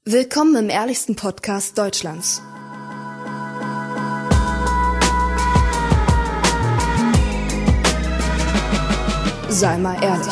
Willkommen im ehrlichsten Podcast Deutschlands. Sei mal ehrlich.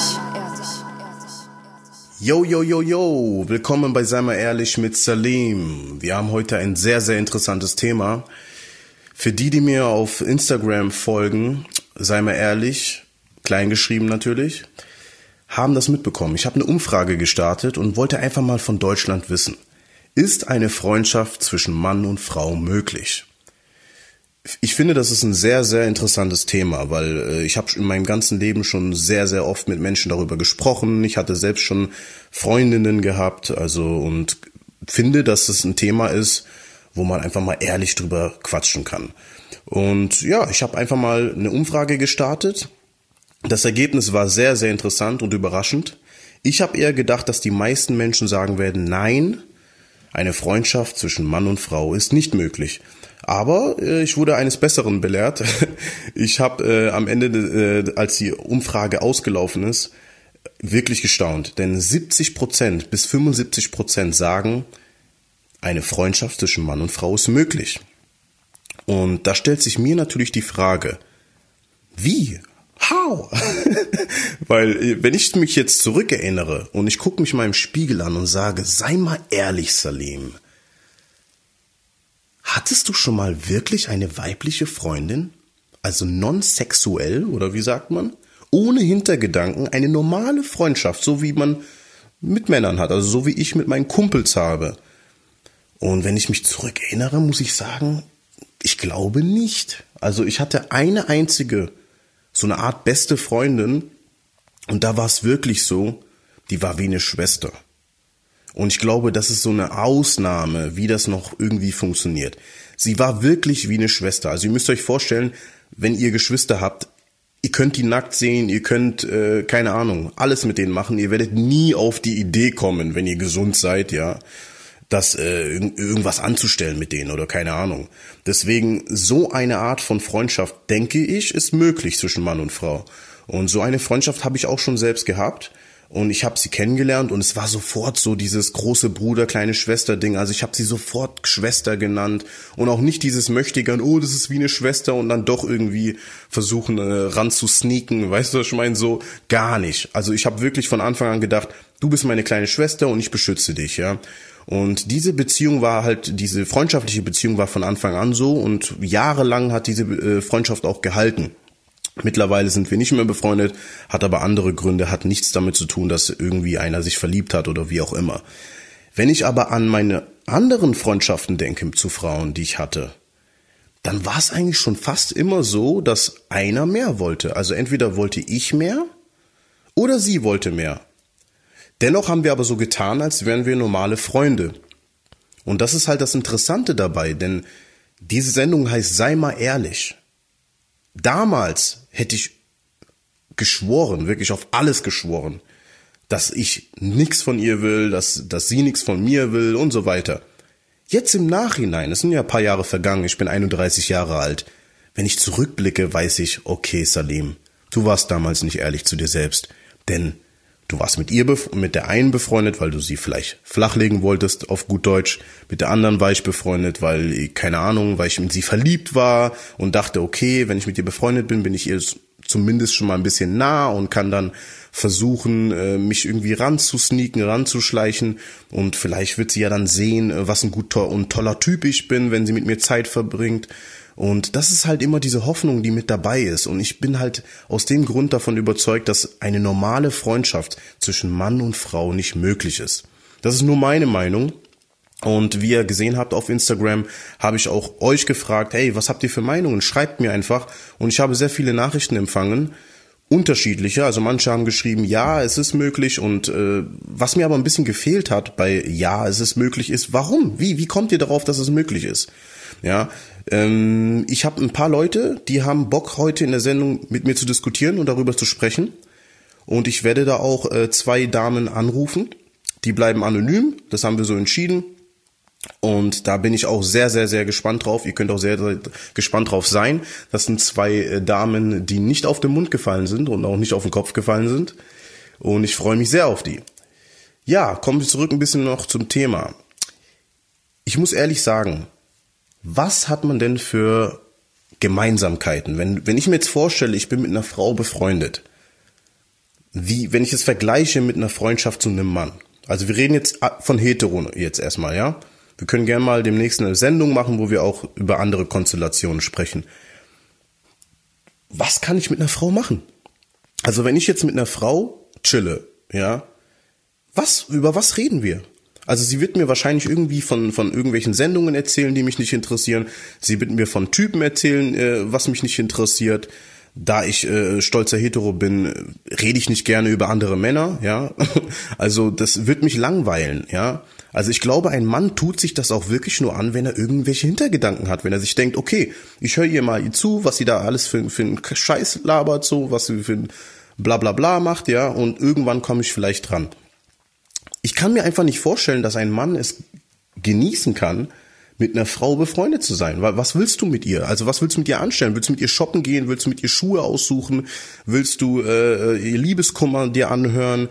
Yo, yo, yo, yo, willkommen bei Sei mal ehrlich mit Salim. Wir haben heute ein sehr, sehr interessantes Thema. Für die mir auf Instagram folgen, sei mal ehrlich, kleingeschrieben natürlich, haben das mitbekommen. Ich habe eine Umfrage gestartet und wollte einfach mal von Deutschland wissen. Ist eine Freundschaft zwischen Mann und Frau möglich? Ich finde, das ist ein sehr, sehr interessantes Thema, weil ich habe in meinem ganzen Leben schon sehr, sehr oft mit Menschen darüber gesprochen. Ich hatte selbst schon Freundinnen gehabt, und finde, dass es ein Thema ist, wo man einfach mal ehrlich drüber quatschen kann. Und ja, ich habe einfach mal eine Umfrage gestartet. Das Ergebnis war sehr, sehr interessant und überraschend. Ich habe eher gedacht, dass die meisten Menschen sagen werden, nein, eine Freundschaft zwischen Mann und Frau ist nicht möglich. Aber ich wurde eines Besseren belehrt. Ich habe am Ende, als die Umfrage ausgelaufen ist, wirklich gestaunt. Denn 70% bis 75% sagen, eine Freundschaft zwischen Mann und Frau ist möglich. Und da stellt sich mir natürlich die Frage, wie? How? Weil wenn ich mich jetzt zurückerinnere und ich gucke mich in meinem Spiegel an und sage, sei mal ehrlich, Salim, hattest du schon mal wirklich eine weibliche Freundin? Also non-sexuell, oder wie sagt man? Ohne Hintergedanken, eine normale Freundschaft, so wie man mit Männern hat, also so wie ich mit meinen Kumpels habe. Und wenn ich mich zurückerinnere, muss ich sagen, ich glaube nicht. Also ich hatte eine einzige, so eine Art beste Freundin, und da war es wirklich so, die war wie eine Schwester. Und ich glaube, das ist so eine Ausnahme, wie das noch irgendwie funktioniert. Sie war wirklich wie eine Schwester. Also ihr müsst euch vorstellen, wenn ihr Geschwister habt, ihr könnt die nackt sehen, ihr könnt, keine Ahnung, alles mit denen machen. Ihr werdet nie auf die Idee kommen, wenn ihr gesund seid, ja, das irgendwas anzustellen mit denen oder keine Ahnung. Deswegen, so eine Art von Freundschaft, denke ich, ist möglich zwischen Mann und Frau. Und so eine Freundschaft habe ich auch schon selbst gehabt. Und ich habe sie kennengelernt und es war sofort so dieses große Bruder, kleine Schwester Ding. Also ich habe sie sofort Schwester genannt und auch nicht dieses Möchtegern, oh, das ist wie eine Schwester und dann doch irgendwie versuchen ran zu sneaken. Weißt du, was ich meine? So gar nicht. Also ich habe wirklich von Anfang an gedacht, du bist meine kleine Schwester und ich beschütze dich, ja. Und diese Beziehung war halt, diese freundschaftliche Beziehung war von Anfang an so und jahrelang hat diese Freundschaft auch gehalten. Mittlerweile sind wir nicht mehr befreundet, hat aber andere Gründe, hat nichts damit zu tun, dass irgendwie einer sich verliebt hat oder wie auch immer. Wenn ich aber an meine anderen Freundschaften denke zu Frauen, die ich hatte, dann war es eigentlich schon fast immer so, dass einer mehr wollte. Also entweder wollte ich mehr oder sie wollte mehr. Dennoch haben wir aber so getan, als wären wir normale Freunde. Und das ist halt das Interessante dabei, denn diese Sendung heißt Sei mal ehrlich. Damals hätte ich geschworen, wirklich auf alles geschworen, dass ich nichts von ihr will, dass sie nichts von mir will und so weiter. Jetzt im Nachhinein, es sind ja ein paar Jahre vergangen, ich bin 31 Jahre alt. Wenn ich zurückblicke, weiß ich, okay, Salim, du warst damals nicht ehrlich zu dir selbst, denn du warst mit der einen befreundet, weil du sie vielleicht flachlegen wolltest, auf gut Deutsch. Mit der anderen war ich befreundet, weil, keine Ahnung, weil ich in sie verliebt war und dachte, okay, wenn ich mit ihr befreundet bin, bin ich ihr zumindest schon mal ein bisschen nah und kann dann versuchen, mich irgendwie ranzusneaken, ranzuschleichen und vielleicht wird sie ja dann sehen, was ein guter und toller Typ ich bin, wenn sie mit mir Zeit verbringt. Und das ist halt immer diese Hoffnung, die mit dabei ist. Und ich bin halt aus dem Grund davon überzeugt, dass eine normale Freundschaft zwischen Mann und Frau nicht möglich ist. Das ist nur meine Meinung. Und wie ihr gesehen habt auf Instagram, habe ich auch euch gefragt, hey, was habt ihr für Meinungen? Schreibt mir einfach. Und ich habe sehr viele Nachrichten empfangen, unterschiedliche. Also manche haben geschrieben, ja, es ist möglich. Und was mir aber ein bisschen gefehlt hat bei ja, es ist möglich ist, warum? Wie kommt ihr darauf, dass es möglich ist? Ja, ich habe ein paar Leute, die haben Bock, heute in der Sendung mit mir zu diskutieren und darüber zu sprechen. Und ich werde da auch 2 Damen anrufen. Die bleiben anonym, das haben wir so entschieden. Und da bin ich auch sehr, sehr, sehr gespannt drauf. Ihr könnt auch sehr, sehr gespannt drauf sein. Das sind 2 Damen, die nicht auf den Mund gefallen sind und auch nicht auf den Kopf gefallen sind. Und ich freue mich sehr auf die. Ja, kommen wir zurück ein bisschen noch zum Thema. ich muss ehrlich sagen, was hat man denn für Gemeinsamkeiten? Wenn ich mir jetzt vorstelle, ich bin mit einer Frau befreundet, wenn ich es vergleiche mit einer Freundschaft zu einem Mann. Also wir reden jetzt von hetero jetzt erstmal, ja? Wir können gerne mal demnächst eine Sendung machen, wo wir auch über andere Konstellationen sprechen. Was kann ich mit einer Frau machen? Also wenn ich jetzt mit einer Frau chille, ja, über was reden wir? Also sie wird mir wahrscheinlich irgendwie von irgendwelchen Sendungen erzählen, die mich nicht interessieren. Sie wird mir von Typen erzählen, was mich nicht interessiert. Da ich stolzer Hetero bin, rede ich nicht gerne über andere Männer, ja. Also das wird mich langweilen, ja. Also ich glaube, ein Mann tut sich das auch wirklich nur an, wenn er irgendwelche Hintergedanken hat, wenn er sich denkt, okay, ich höre ihr mal zu, was sie da alles für einen Scheiß labert, so, was sie für ein Blablabla macht, ja, und irgendwann komme ich vielleicht dran. Ich kann mir einfach nicht vorstellen, dass ein Mann es genießen kann, mit einer Frau befreundet zu sein. Weil was willst du mit ihr? Also was willst du mit ihr anstellen? Willst du mit ihr shoppen gehen? Willst du mit ihr Schuhe aussuchen? Willst du ihr Liebeskummer dir anhören?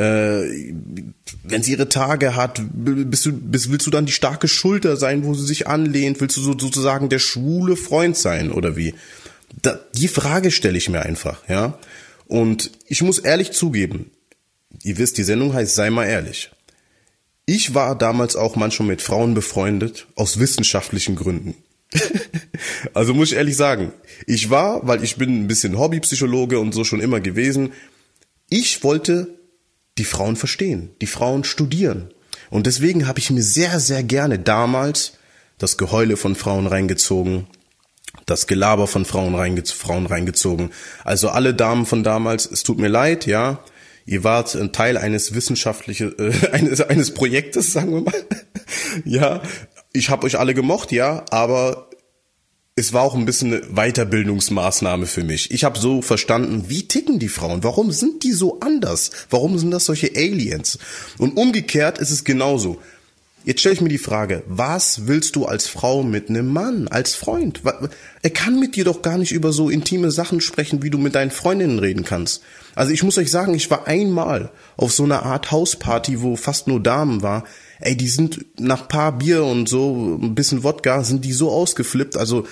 Wenn sie ihre Tage hat, willst du dann die starke Schulter sein, wo sie sich anlehnt? Willst du sozusagen der schwule Freund sein oder wie? Die Frage stelle ich mir einfach, ja. Und ich muss ehrlich zugeben, ihr wisst, die Sendung heißt Sei mal ehrlich. Ich war damals auch manchmal mit Frauen befreundet, aus wissenschaftlichen Gründen. Also muss ich ehrlich sagen, weil ich bin ein bisschen Hobbypsychologe und so schon immer gewesen, ich wollte die Frauen verstehen, die Frauen studieren. Und deswegen habe ich mir sehr, sehr gerne damals das Geheule von Frauen reingezogen, das Gelaber von Frauen reingezogen. Also alle Damen von damals, es tut mir leid, ja, ihr wart ein Teil eines eines Projektes, sagen wir mal. Ja, ich habe euch alle gemocht, ja, aber es war auch ein bisschen eine Weiterbildungsmaßnahme für mich. Ich habe so verstanden, wie ticken die Frauen? Warum sind die so anders? Warum sind das solche Aliens? Und umgekehrt ist es genauso. Jetzt stelle ich mir die Frage, was willst du als Frau mit einem Mann, als Freund? Er kann mit dir doch gar nicht über so intime Sachen sprechen, wie du mit deinen Freundinnen reden kannst. Also ich muss euch sagen, ich war einmal auf so einer Art Hausparty, wo fast nur Damen war. Ey, die sind nach paar Bier und so, ein bisschen Wodka, sind die so ausgeflippt. Also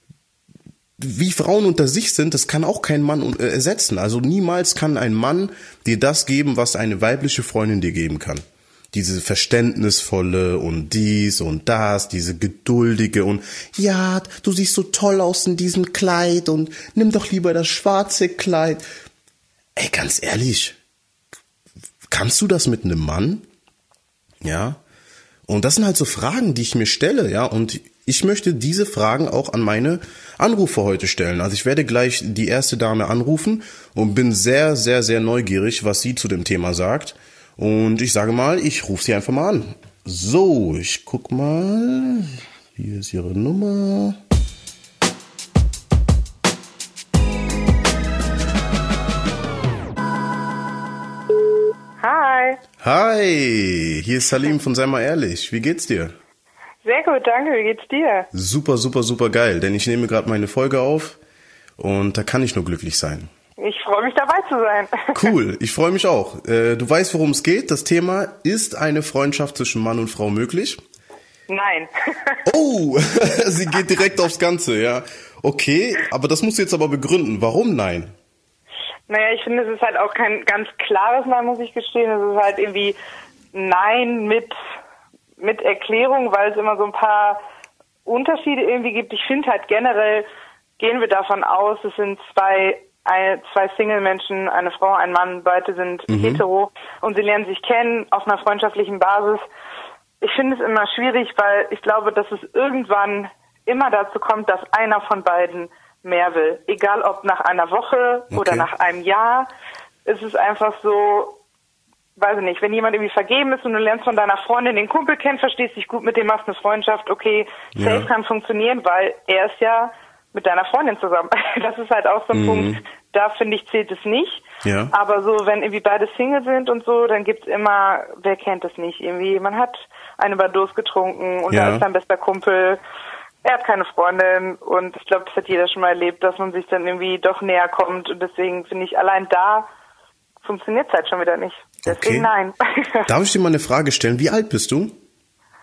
wie Frauen unter sich sind, das kann auch kein Mann ersetzen. Also niemals kann ein Mann dir das geben, was eine weibliche Freundin dir geben kann. Diese verständnisvolle und dies und das, diese geduldige und ja, du siehst so toll aus in diesem Kleid und nimm doch lieber das schwarze Kleid. Ey, ganz ehrlich, kannst du das mit einem Mann? Ja, und das sind halt so Fragen, die ich mir stelle, ja, und ich möchte diese Fragen auch an meine Anrufer heute stellen. Also ich werde gleich die erste Dame anrufen und bin sehr, sehr, sehr neugierig, was sie zu dem Thema sagt. Und ich sage mal, ich rufe sie einfach mal an. So, ich guck mal. Hier ist ihre Nummer. Hi. Hi, hier ist Salim von Sei mal ehrlich. Wie geht's dir? Sehr gut, danke. Wie geht's dir? Super, super, super geil, denn ich nehme gerade meine Folge auf und da kann ich nur glücklich sein. Ich freue mich, dabei zu sein. Cool, ich freue mich auch. Du weißt, worum es geht. Das Thema, ist eine Freundschaft zwischen Mann und Frau möglich? Nein. Oh, sie geht direkt aufs Ganze, ja. Okay, aber das musst du jetzt aber begründen. Warum nein? Naja, ich finde, es ist halt auch kein ganz klares Nein, muss ich gestehen. Es ist halt irgendwie Nein mit Erklärung, weil es immer so ein paar Unterschiede irgendwie gibt. Ich finde halt generell, gehen wir davon aus, es sind zwei Single-Menschen, eine Frau, ein Mann, beide sind hetero und sie lernen sich kennen auf einer freundschaftlichen Basis. Ich finde es immer schwierig, weil ich glaube, dass es irgendwann immer dazu kommt, dass einer von beiden mehr will. Egal ob nach einer Woche oder nach einem Jahr. Es ist einfach so, weiß ich nicht, wenn jemand irgendwie vergeben ist und du lernst von deiner Freundin den Kumpel kennen, verstehst dich gut mit dem, machst eine Freundschaft, okay, safe kann funktionieren, weil er ist ja mit deiner Freundin zusammen. Das ist halt auch so ein Punkt, da finde ich, zählt es nicht. Ja. Aber so, wenn irgendwie beide Single sind und so, dann gibt's immer, wer kennt es nicht, irgendwie, man hat eine Überdosis getrunken und da ist sein bester Kumpel, er hat keine Freundin und ich glaube, das hat jeder schon mal erlebt, dass man sich dann irgendwie doch näher kommt und deswegen finde ich, allein da funktioniert es halt schon wieder nicht. Deswegen nein. Darf ich dir mal eine Frage stellen? Wie alt bist du?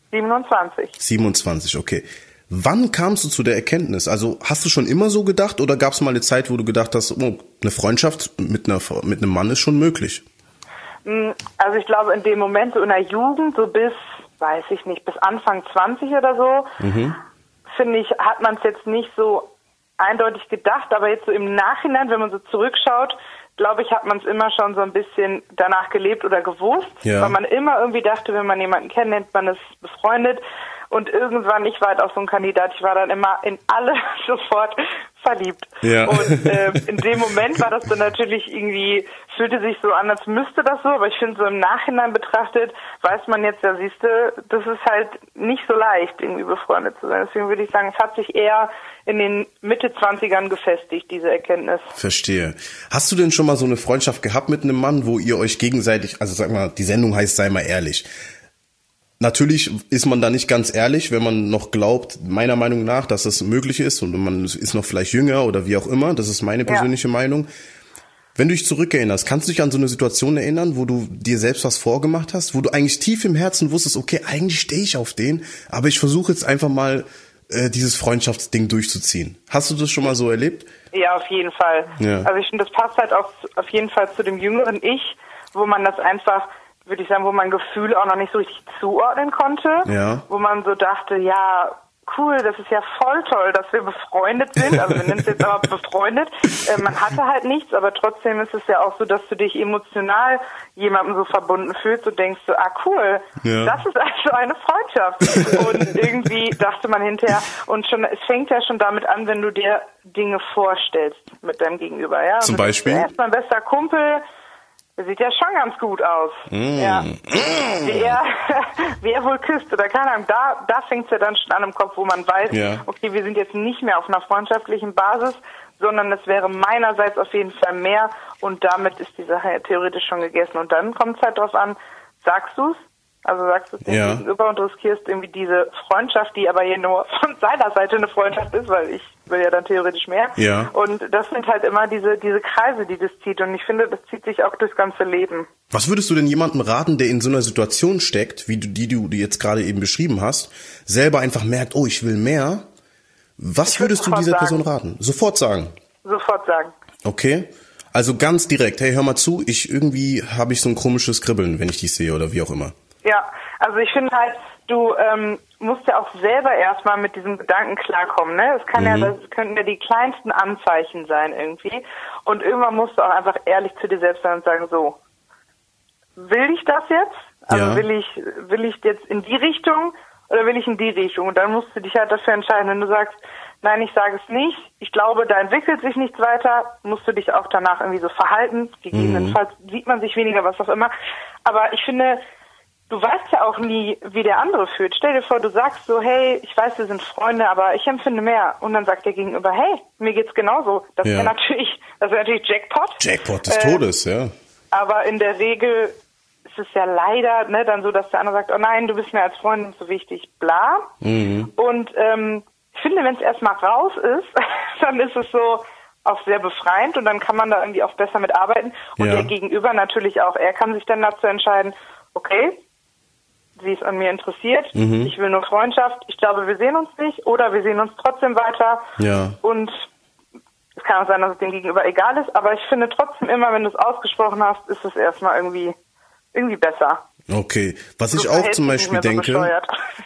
27. 27, okay. Wann kamst du zu der Erkenntnis? Also hast du schon immer so gedacht oder gab es mal eine Zeit, wo du gedacht hast, oh, eine Freundschaft mit einem Mann ist schon möglich? Also ich glaube in dem Moment so in der Jugend, so bis, weiß ich nicht, bis Anfang 20 oder so, finde ich, hat man es jetzt nicht so eindeutig gedacht, aber jetzt so im Nachhinein, wenn man so zurückschaut, glaube ich, hat man es immer schon so ein bisschen danach gelebt oder gewusst, weil man immer irgendwie dachte, wenn man jemanden kennenlernt, man ist befreundet. Und irgendwann, ich war halt auch so ein Kandidat, ich war dann immer in alle sofort verliebt. Ja. Und in dem Moment war das dann natürlich irgendwie, fühlte sich so an, als müsste das so, aber ich finde so im Nachhinein betrachtet, weiß man jetzt, ja siehste, das ist halt nicht so leicht, irgendwie befreundet zu sein. Deswegen würde ich sagen, es hat sich eher in den Mitte 20ern gefestigt, diese Erkenntnis. Verstehe. Hast du denn schon mal so eine Freundschaft gehabt mit einem Mann, wo ihr euch gegenseitig, also sag mal, die Sendung heißt Sei mal ehrlich. Natürlich ist man da nicht ganz ehrlich, wenn man noch glaubt, meiner Meinung nach, dass das möglich ist und man ist noch vielleicht jünger oder wie auch immer. Das ist meine persönliche Meinung. Wenn du dich zurückerinnerst, kannst du dich an so eine Situation erinnern, wo du dir selbst was vorgemacht hast, wo du eigentlich tief im Herzen wusstest, okay, eigentlich stehe ich auf den, aber ich versuche jetzt einfach mal dieses Freundschaftsding durchzuziehen. Hast du das schon mal so erlebt? Ja, auf jeden Fall. Ja. Also ich finde, das passt halt auch auf jeden Fall zu dem jüngeren Ich, wo man das einfach, würde ich sagen, wo man Gefühle auch noch nicht so richtig zuordnen konnte, wo man so dachte, ja, cool, das ist ja voll toll, dass wir befreundet sind, also wir nennen es jetzt aber befreundet, man hatte halt nichts, aber trotzdem ist es ja auch so, dass du dich emotional jemandem so verbunden fühlst und denkst so, ah cool, das ist also eine Freundschaft und irgendwie dachte man hinterher und schon, es fängt ja schon damit an, wenn du dir Dinge vorstellst mit deinem Gegenüber, ja. Zum Beispiel? Er ist mein bester Kumpel, der sieht ja schon ganz gut aus. Ja. Wie er wohl küsst oder keine Ahnung, da fängt es ja dann schon an im Kopf, wo man weiß, okay, wir sind jetzt nicht mehr auf einer freundschaftlichen Basis, sondern es wäre meinerseits auf jeden Fall mehr und damit ist die Sache ja theoretisch schon gegessen. Und dann kommt es halt drauf an, sagst du es? Also sagst du es dem Gegenüber und riskierst irgendwie diese Freundschaft, die aber hier nur von seiner Seite eine Freundschaft ist, weil ich will ja dann theoretisch mehr. Ja. Und das sind halt immer diese Kreise, die das zieht. Und ich finde, das zieht sich auch durchs ganze Leben. Was würdest du denn jemandem raten, der in so einer Situation steckt, wie du jetzt gerade eben beschrieben hast, selber einfach merkt, oh, ich will mehr? Was würdest du dieser Person raten? Sofort sagen? Sofort sagen. Okay. Also ganz direkt, hey, hör mal zu, irgendwie habe ich so ein komisches Kribbeln, wenn ich dich sehe oder wie auch immer. Ja, also ich finde halt, du musst ja auch selber erstmal mit diesem Gedanken klarkommen, ne? Das könnten ja die kleinsten Anzeichen sein irgendwie. Und irgendwann musst du auch einfach ehrlich zu dir selbst sein und sagen, so, will ich das jetzt? Also will ich jetzt in die Richtung oder will ich in die Richtung? Und dann musst du dich halt dafür entscheiden, wenn du sagst, nein, ich sage es nicht, ich glaube, da entwickelt sich nichts weiter, musst du dich auch danach irgendwie so verhalten. Gegebenenfalls sieht man sich weniger, was auch immer. Aber ich finde, du weißt ja auch nie, wie der andere fühlt. Stell dir vor, du sagst so, hey, ich weiß, wir sind Freunde, aber ich empfinde mehr. Und dann sagt der Gegenüber, hey, mir geht's genauso. Das wäre natürlich Jackpot. Jackpot des Todes, ja. Aber in der Regel ist es ja leider dann so, dass der andere sagt, oh nein, du bist mir als Freundin so wichtig, bla. Und ich finde, wenn es erstmal raus ist, dann ist es so auch sehr befreiend und dann kann man da irgendwie auch besser mit arbeiten. Und der Gegenüber natürlich auch, er kann sich dann dazu entscheiden, okay, sie ist an mir interessiert, ich will nur Freundschaft, ich glaube, wir sehen uns nicht oder wir sehen uns trotzdem weiter. Ja. Und es kann auch sein, dass es dem Gegenüber egal ist, aber ich finde trotzdem immer, wenn du es ausgesprochen hast, ist es erstmal irgendwie besser. Okay, was ich auch zum Beispiel denke,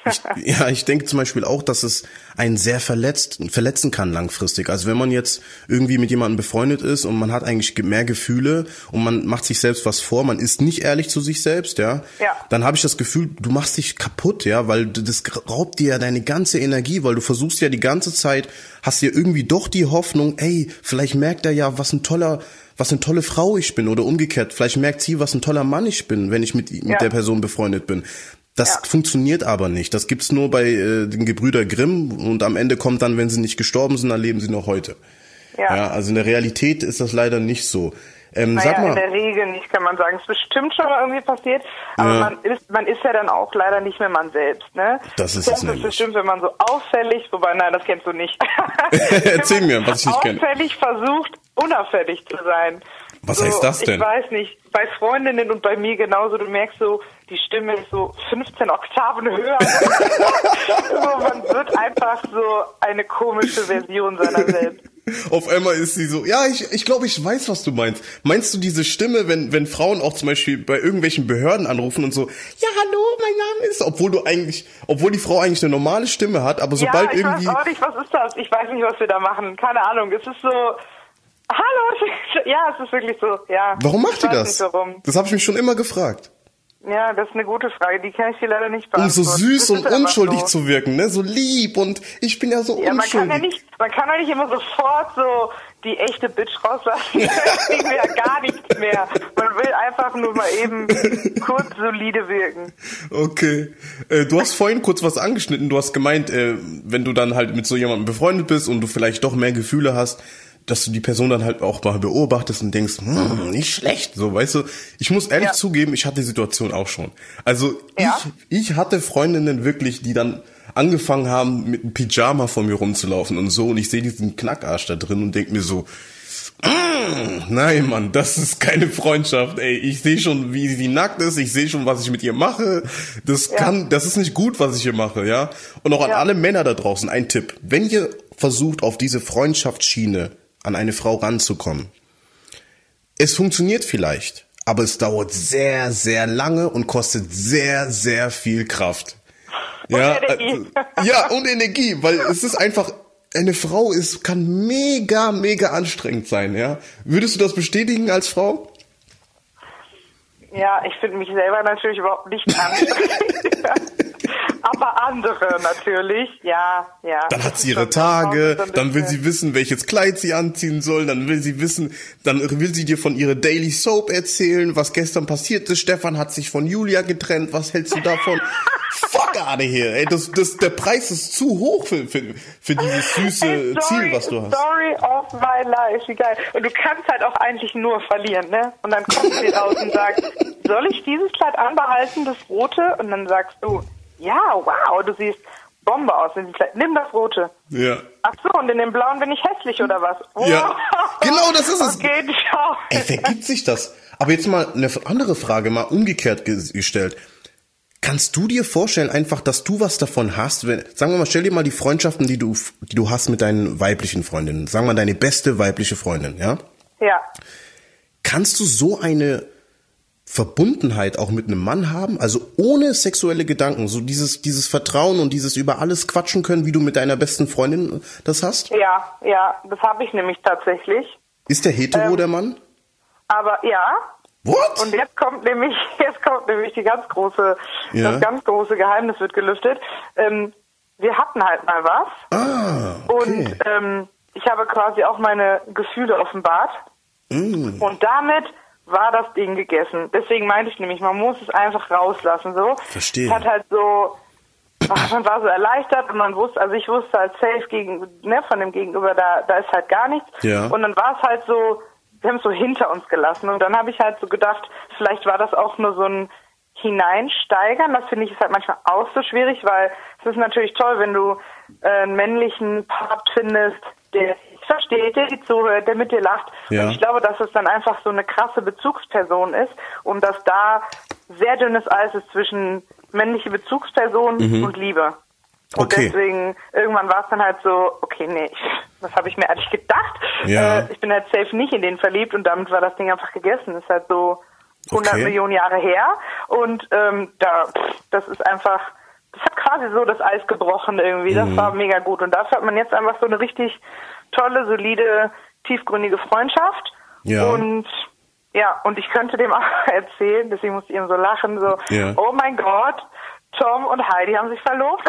ich denke zum Beispiel auch, dass es einen sehr verletzen kann langfristig. Also wenn man jetzt irgendwie mit jemandem befreundet ist und man hat eigentlich mehr Gefühle und man macht sich selbst was vor, man ist nicht ehrlich zu sich selbst, dann habe ich das Gefühl, du machst dich kaputt, weil das raubt dir ja deine ganze Energie, weil du versuchst ja die ganze Zeit, hast ja irgendwie doch die Hoffnung, ey, vielleicht merkt er ja, was eine tolle Frau ich bin oder umgekehrt. Vielleicht merkt sie, was ein toller Mann ich bin, wenn ich mit der Person befreundet bin. Das funktioniert aber nicht. Das gibt's nur bei den Gebrüder Grimm und am Ende kommt dann, wenn sie nicht gestorben sind, dann leben sie noch heute. Ja, also in der Realität ist das leider nicht so. Sag mal, in der Regel nicht, kann man sagen. Es ist bestimmt schon mal irgendwie passiert, aber man ist ja dann auch leider nicht mehr man selbst, ne? Das ist es nämlich. Das bestimmt, wenn man so auffällig, wobei, nein, das kennst du nicht. Erzähl mir, was ich nicht kenne. Auffällig versucht, unauffällig zu sein. Was heißt das denn? Ich weiß nicht, bei Freundinnen und bei mir genauso, du merkst so, die Stimme ist so 15 Oktaven höher. Also man wird einfach so eine komische Version seiner selbst. Auf einmal ist sie so, ja, ich glaube, ich weiß, was du meinst. Meinst du diese Stimme, wenn Frauen auch zum Beispiel bei irgendwelchen Behörden anrufen und so, ja, hallo, mein Name ist, obwohl die Frau eigentlich eine normale Stimme hat, aber sobald ich irgendwie... weiß auch nicht, was ist das? Ich weiß nicht, was wir da machen. Keine Ahnung. Es ist so, hallo, ja, es ist wirklich so, ja. Warum macht ihr das? Nicht, warum. Das habe ich mich schon immer gefragt. Ja, das ist eine gute Frage, die kann ich dir leider nicht beantworten. Um so süß und unschuldig so zu wirken, ne? So lieb und ich bin ja so unschuldig. Man kann ja nicht immer sofort so die echte Bitch rauslassen. Das kriegen wir ja gar nichts mehr. Man will einfach nur mal eben kurz solide wirken. Okay. Du hast vorhin kurz was angeschnitten. Du hast gemeint, wenn du dann halt mit so jemandem befreundet bist und du vielleicht doch mehr Gefühle hast, dass du die Person dann halt auch mal beobachtest und denkst, nicht schlecht, so, weißt du. Ich muss ehrlich zugeben, ich hatte die Situation auch schon. Also ich hatte Freundinnen wirklich, die dann angefangen haben, mit einem Pyjama vor mir rumzulaufen und so, und ich sehe diesen Knackarsch da drin und denk mir so, nein, Mann, das ist keine Freundschaft, ey. Ich sehe schon, wie sie nackt ist, ich sehe schon, was ich mit ihr mache. Das ist nicht gut, was ich hier mache, ja. Und auch an alle Männer da draußen ein Tipp. Wenn ihr versucht, auf diese Freundschaftsschiene an eine Frau ranzukommen. Es funktioniert vielleicht, aber es dauert sehr, sehr lange und kostet sehr, sehr viel Kraft. Und Energie. Und Energie, weil es ist einfach, eine Frau kann mega, mega anstrengend sein, ja. Würdest du das bestätigen als Frau? Ja, ich finde mich selber natürlich überhaupt nicht anstrengend. Aber andere natürlich, ja. Dann hat sie ihre Tage, dann will sie wissen, welches Kleid sie anziehen soll, dann will sie dir von ihrer Daily Soap erzählen, was gestern passiert ist. Stefan hat sich von Julia getrennt, was hältst du davon? Fuck out of here, ey, der Preis ist zu hoch für dieses süße Ziel, was du hast. Story of my life, wie geil. Und du kannst halt auch eigentlich nur verlieren, ne? Und dann kommt sie raus und sagt, soll ich dieses Kleid anbehalten, das rote? Und dann sagst du, ja, wow, du siehst Bombe aus in diesem Kleid. Nimm das rote. Ja. Ach so, und in dem blauen bin ich hässlich oder was? Wow. Ja, genau, das ist es. Okay, ciao. Ey, vergibt sich das? Aber jetzt mal eine andere Frage, mal umgekehrt gestellt. Kannst du dir vorstellen einfach, dass du was davon hast, sagen wir mal, stell dir mal die Freundschaften, die du hast mit deinen weiblichen Freundinnen, sagen wir mal deine beste weibliche Freundin, ja? Ja. Kannst du so eine Verbundenheit auch mit einem Mann haben, also ohne sexuelle Gedanken, so dieses Vertrauen und dieses über alles quatschen können, wie du mit deiner besten Freundin das hast? Ja, das habe ich nämlich tatsächlich. Ist der hetero, der Mann? Aber ja. What? Und jetzt kommt nämlich die ganz große, das ganz große Geheimnis wird gelüftet. Wir hatten halt mal was. Ah, okay. Und ich habe quasi auch meine Gefühle offenbart. Und damit war das Ding gegessen. Deswegen meinte ich nämlich, man muss es einfach rauslassen, so. Verstehe. Es hat halt so, man war so erleichtert und ich wusste halt safe von dem Gegenüber, da ist halt gar nichts. Ja. Und dann war es halt so, wir haben es so hinter uns gelassen. Und dann habe ich halt so gedacht, vielleicht war das auch nur so ein Hineinsteigern. Das finde ich ist halt manchmal auch so schwierig, weil es ist natürlich toll, wenn du einen männlichen Part findest, der versteht, der dir zuhört, der mit dir lacht. Ja. Und ich glaube, dass es dann einfach so eine krasse Bezugsperson ist und dass da sehr dünnes Eis ist zwischen männliche Bezugsperson und Liebe. Und deswegen, irgendwann war es dann halt so, okay, nee, das habe ich mir eigentlich gedacht. Ja. Ich bin halt safe nicht in den verliebt und damit war das Ding einfach gegessen. Ist halt so 100 Millionen Jahre her und das ist einfach, das hat quasi so das Eis gebrochen irgendwie. Das war mega gut und dafür hat man jetzt einfach so eine richtig tolle, solide, tiefgründige Freundschaft. Ja. Und ich könnte dem auch erzählen, deswegen musste ich eben so lachen, so, oh mein Gott, Tom und Heidi haben sich verlobt.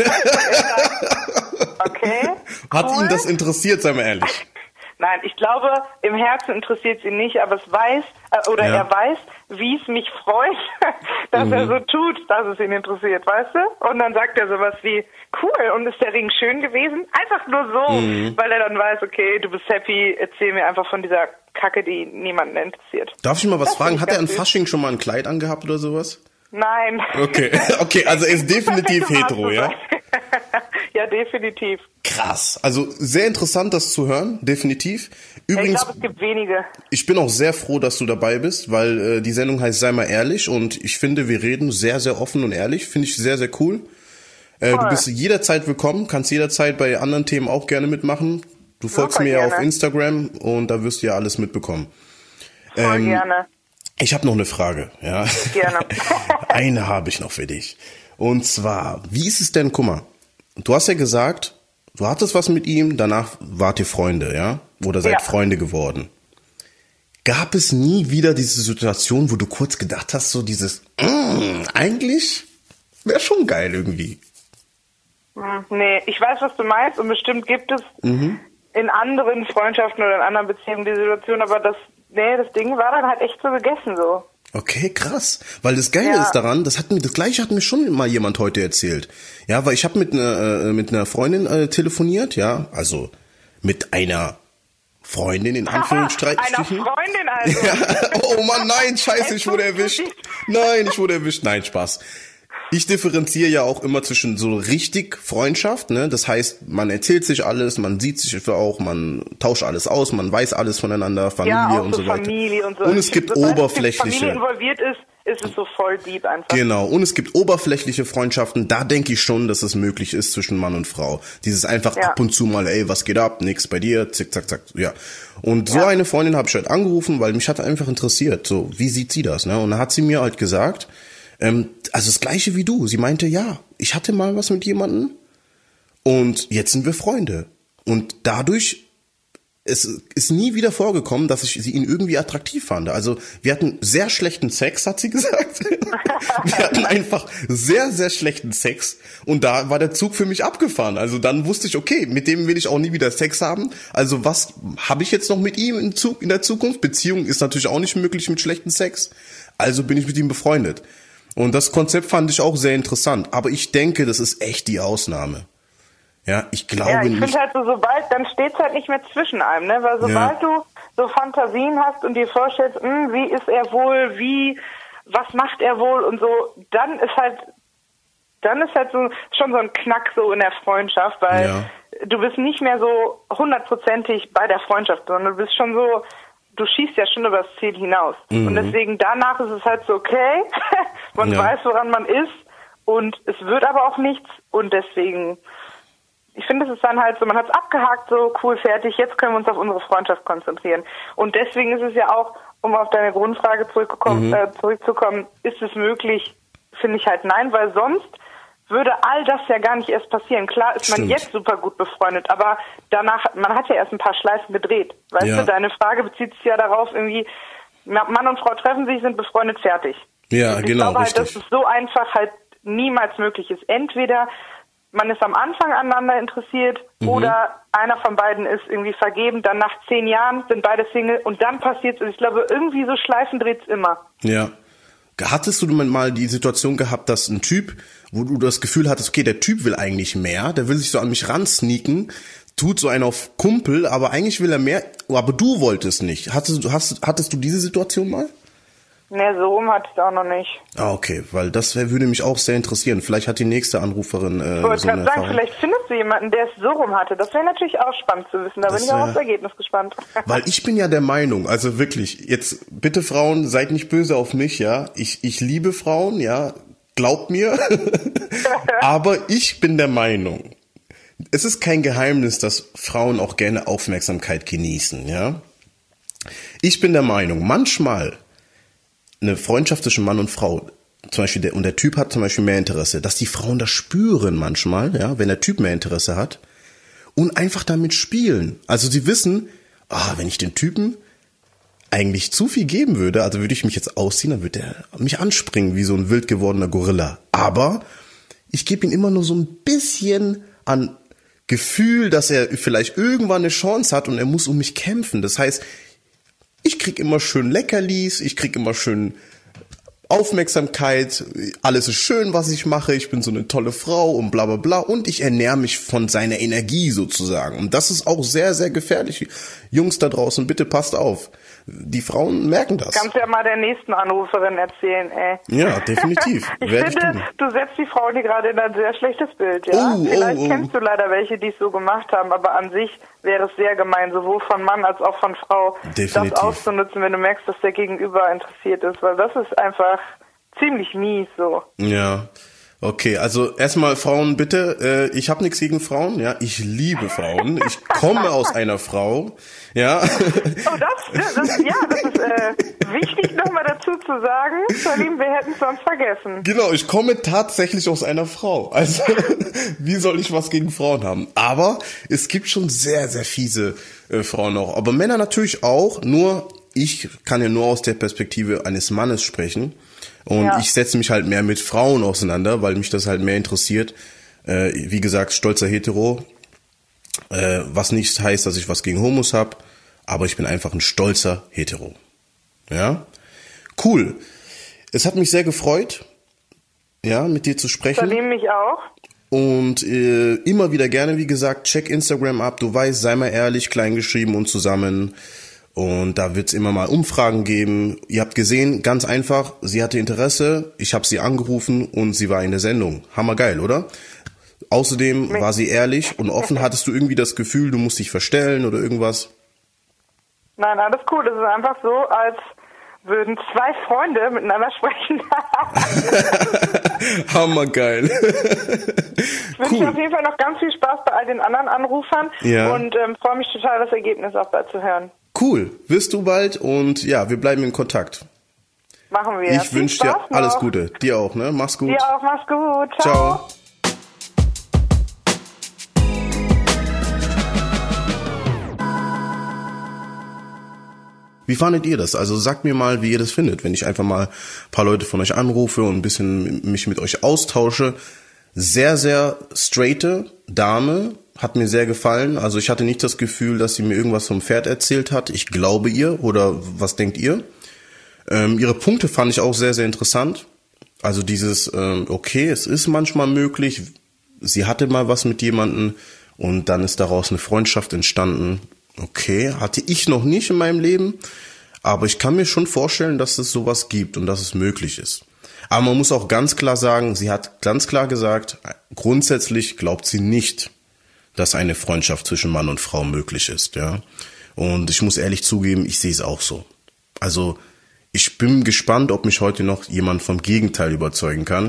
Okay. Hat ihn das interessiert, sei mal ehrlich? Nein, ich glaube, im Herzen interessiert es ihn nicht, aber er weiß, wie es mich freut, dass er so tut, dass es ihn interessiert, weißt du? Und dann sagt er sowas wie, cool, und ist der Ring schön gewesen? Einfach nur so, weil er dann weiß, okay, du bist happy, erzähl mir einfach von dieser Kacke, die niemanden interessiert. Darf ich mal was fragen? Hat er an Fasching schon mal ein Kleid angehabt oder sowas? Nein. Okay, also er ist definitiv hetero, ja? Ja, definitiv. Krass. Also sehr interessant, das zu hören, definitiv. Übrigens, ich glaube, es gibt wenige. Ich bin auch sehr froh, dass du dabei bist, weil die Sendung heißt Sei mal ehrlich und ich finde, wir reden sehr, sehr offen und ehrlich. Finde ich sehr, sehr cool. Du bist jederzeit willkommen, kannst jederzeit bei anderen Themen auch gerne mitmachen. Du folgst mir ja auf Instagram und da wirst du ja alles mitbekommen. Voll gerne. Ich habe noch eine Frage. Ja? Gerne. Eine habe ich noch für dich. Und zwar, wie ist es denn, guck mal, du hast ja gesagt, du hattest was mit ihm, danach wart ihr Freunde, ja? Oder seid Freunde geworden. Gab es nie wieder diese Situation, wo du kurz gedacht hast, so dieses, eigentlich wäre schon geil irgendwie? Nee, ich weiß, was du meinst und bestimmt gibt es in anderen Freundschaften oder in anderen Beziehungen die Situation, aber das Ding war dann halt echt so gegessen so. Okay, krass. Weil das Geile ist daran, das Gleiche hat mir schon mal jemand heute erzählt. Ja, weil ich habe mit einer Freundin telefoniert, ja, also mit einer Freundin in Anführungsstrichen. Einer Freundin also. Ja. Oh Mann, nein, scheiße, ich wurde erwischt. Nein, Spaß. Ich differenziere ja auch immer zwischen so richtig Freundschaft, ne? Das heißt, man erzählt sich alles, man sieht sich auch, man tauscht alles aus, man weiß alles voneinander, Familie und so weiter. Familie und so. Und es gibt oberflächliche. Wenn Familie involviert ist es so voll deep einfach. Genau. Und es gibt oberflächliche Freundschaften. Da denke ich schon, dass es möglich ist zwischen Mann und Frau. Dieses einfach ab und zu mal, ey, was geht ab? Nix bei dir, zick, zack, zack. Ja. Und so eine Freundin habe ich halt angerufen, weil mich hat einfach interessiert. So, wie sieht sie das? Ne? Und dann hat sie mir halt gesagt, also das Gleiche wie du. Sie meinte, ja, ich hatte mal was mit jemandem und jetzt sind wir Freunde. Und dadurch, es ist nie wieder vorgekommen, dass ich ihn irgendwie attraktiv fand. Also wir hatten sehr schlechten Sex, hat sie gesagt. Wir hatten einfach sehr, sehr schlechten Sex und da war der Zug für mich abgefahren. Also dann wusste ich, okay, mit dem will ich auch nie wieder Sex haben. Also was habe ich jetzt noch mit ihm in der Zukunft? Beziehung ist natürlich auch nicht möglich mit schlechten Sex. Also bin ich mit ihm befreundet. Und das Konzept fand ich auch sehr interessant. Aber ich denke, das ist echt die Ausnahme. Ja, ich glaube nicht. Ja, ich finde halt so, dann steht's halt nicht mehr zwischen einem, ne? Weil sobald du so Fantasien hast und dir vorstellst, wie ist er wohl, was macht er wohl und so, dann ist halt so schon so ein Knack so in der Freundschaft, weil du bist nicht mehr so 100%ig bei der Freundschaft, sondern du bist schon so, du schießt ja schon über das Ziel hinaus. Und deswegen danach ist es halt so, okay, man weiß, woran man ist und es wird aber auch nichts und deswegen, ich finde, es ist dann halt so, man hat es abgehakt, so cool, fertig, jetzt können wir uns auf unsere Freundschaft konzentrieren. Und deswegen ist es ja auch, um auf deine Grundfrage zurückzukommen, ist es möglich, finde ich halt nein, weil sonst würde all das ja gar nicht erst passieren. Klar ist man jetzt super gut befreundet, aber danach, man hat ja erst ein paar Schleifen gedreht. Weißt du, deine Frage bezieht sich ja darauf, irgendwie, Mann und Frau treffen sich, sind befreundet, fertig. Ja, ich genau, glaube halt, richtig. dass es so einfach halt niemals möglich ist. Entweder man ist am Anfang aneinander interessiert oder einer von beiden ist irgendwie vergeben, dann nach 10 Jahren sind beide Single und dann passiert es. Ich glaube, irgendwie so Schleifen dreht es immer. Ja. Hattest du mal die Situation gehabt, dass ein Typ, wo du das Gefühl hattest, okay, der Typ will eigentlich mehr, der will sich so an mich ransneaken, tut so einen auf Kumpel, aber eigentlich will er mehr, aber du wolltest nicht. Hattest du diese Situation mal? Ne, so rum hatte ich es auch noch nicht. Ah, okay, weil das würde mich auch sehr interessieren. Vielleicht hat die nächste Anruferin ich wollte gerade sagen, vielleicht findest du jemanden, der es so rum hatte. Das wäre natürlich auch spannend zu wissen. Da bin ich auch aufs Ergebnis gespannt. Weil ich bin ja der Meinung, also wirklich, jetzt bitte Frauen, seid nicht böse auf mich, ja. Ich liebe Frauen, ja, glaubt mir. Aber ich bin der Meinung, es ist kein Geheimnis, dass Frauen auch gerne Aufmerksamkeit genießen, ja. Ich bin der Meinung, manchmal eine Freundschaft zwischen Mann und Frau, zum Beispiel der Typ hat zum Beispiel mehr Interesse, dass die Frauen das spüren manchmal, ja, wenn der Typ mehr Interesse hat und einfach damit spielen. Also sie wissen, wenn ich den Typen eigentlich zu viel geben würde, also würde ich mich jetzt ausziehen, dann würde er mich anspringen wie so ein wild gewordener Gorilla. Aber ich gebe ihm immer nur so ein bisschen an Gefühl, dass er vielleicht irgendwann eine Chance hat und er muss um mich kämpfen. Das heißt, ich krieg immer schön Leckerlis, ich krieg immer schön Aufmerksamkeit, alles ist schön, was ich mache, ich bin so eine tolle Frau und bla bla bla und ich ernähre mich von seiner Energie sozusagen. Und das ist auch sehr, sehr gefährlich. Jungs da draußen, bitte passt auf. Die Frauen merken das. Kannst ja mal der nächsten Anruferin erzählen, ey. Ja, definitiv. Ich finde, du setzt die Frauen hier gerade in ein sehr schlechtes Bild, ja? Vielleicht kennst du leider welche, die es so gemacht haben, aber an sich wäre es sehr gemein, sowohl von Mann als auch von Frau, definitiv. Das auszunutzen, wenn du merkst, dass der Gegenüber interessiert ist, weil das ist einfach ziemlich mies so. Ja. Okay, also erstmal Frauen bitte, ich habe nichts gegen Frauen, ja, ich liebe Frauen, ich komme aus einer Frau, ja. Oh, das ist wichtig nochmal dazu zu sagen, Salim, wir hätten es sonst vergessen. Genau, ich komme tatsächlich aus einer Frau, also wie soll ich was gegen Frauen haben? Aber es gibt schon sehr, sehr fiese Frauen auch, aber Männer natürlich auch, nur ich kann ja nur aus der Perspektive eines Mannes sprechen. Und ich setze mich halt mehr mit Frauen auseinander, weil mich das halt mehr interessiert. Wie gesagt, stolzer Hetero, was nicht heißt, dass ich was gegen Homos habe, aber ich bin einfach ein stolzer Hetero. Ja, cool. Es hat mich sehr gefreut, ja, mit dir zu sprechen. Salim, mich auch. Und immer wieder gerne, wie gesagt, check Instagram ab. Du weißt, sei mal ehrlich, klein geschrieben und zusammen. Und da wird's immer mal Umfragen geben. Ihr habt gesehen, ganz einfach, sie hatte Interesse, ich habe sie angerufen und sie war in der Sendung. Hammergeil, oder? Außerdem war sie ehrlich und offen. Hattest du irgendwie das Gefühl, du musst dich verstellen oder irgendwas? Nein, alles cool. Das ist einfach so, als würden zwei Freunde miteinander sprechen. Hammergeil. Ich wünsche dir auf jeden Fall noch ganz viel Spaß bei all den anderen Anrufern und freue mich total, das Ergebnis auch bald zu hören. Cool, wirst du bald und ja, wir bleiben in Kontakt. Machen wir. Ich wünsche dir alles Gute. Dir auch, ne? Mach's gut. Dir auch, mach's gut. Ciao. Wie fandet ihr das? Also sagt mir mal, wie ihr das findet, wenn ich einfach mal ein paar Leute von euch anrufe und ein bisschen mich mit euch austausche. Sehr, sehr straighte Dame, hat mir sehr gefallen. Also ich hatte nicht das Gefühl, dass sie mir irgendwas vom Pferd erzählt hat. Ich glaube ihr, oder was denkt ihr? Ihre Punkte fand ich auch sehr, sehr interessant. Also dieses, okay, es ist manchmal möglich. Sie hatte mal was mit jemandem und dann ist daraus eine Freundschaft entstanden. Okay, hatte ich noch nicht in meinem Leben, aber ich kann mir schon vorstellen, dass es sowas gibt und dass es möglich ist. Aber man muss auch ganz klar sagen, sie hat ganz klar gesagt, grundsätzlich glaubt sie nicht, dass eine Freundschaft zwischen Mann und Frau möglich ist, ja. Und ich muss ehrlich zugeben, ich sehe es auch so. Also ich bin gespannt, ob mich heute noch jemand vom Gegenteil überzeugen kann.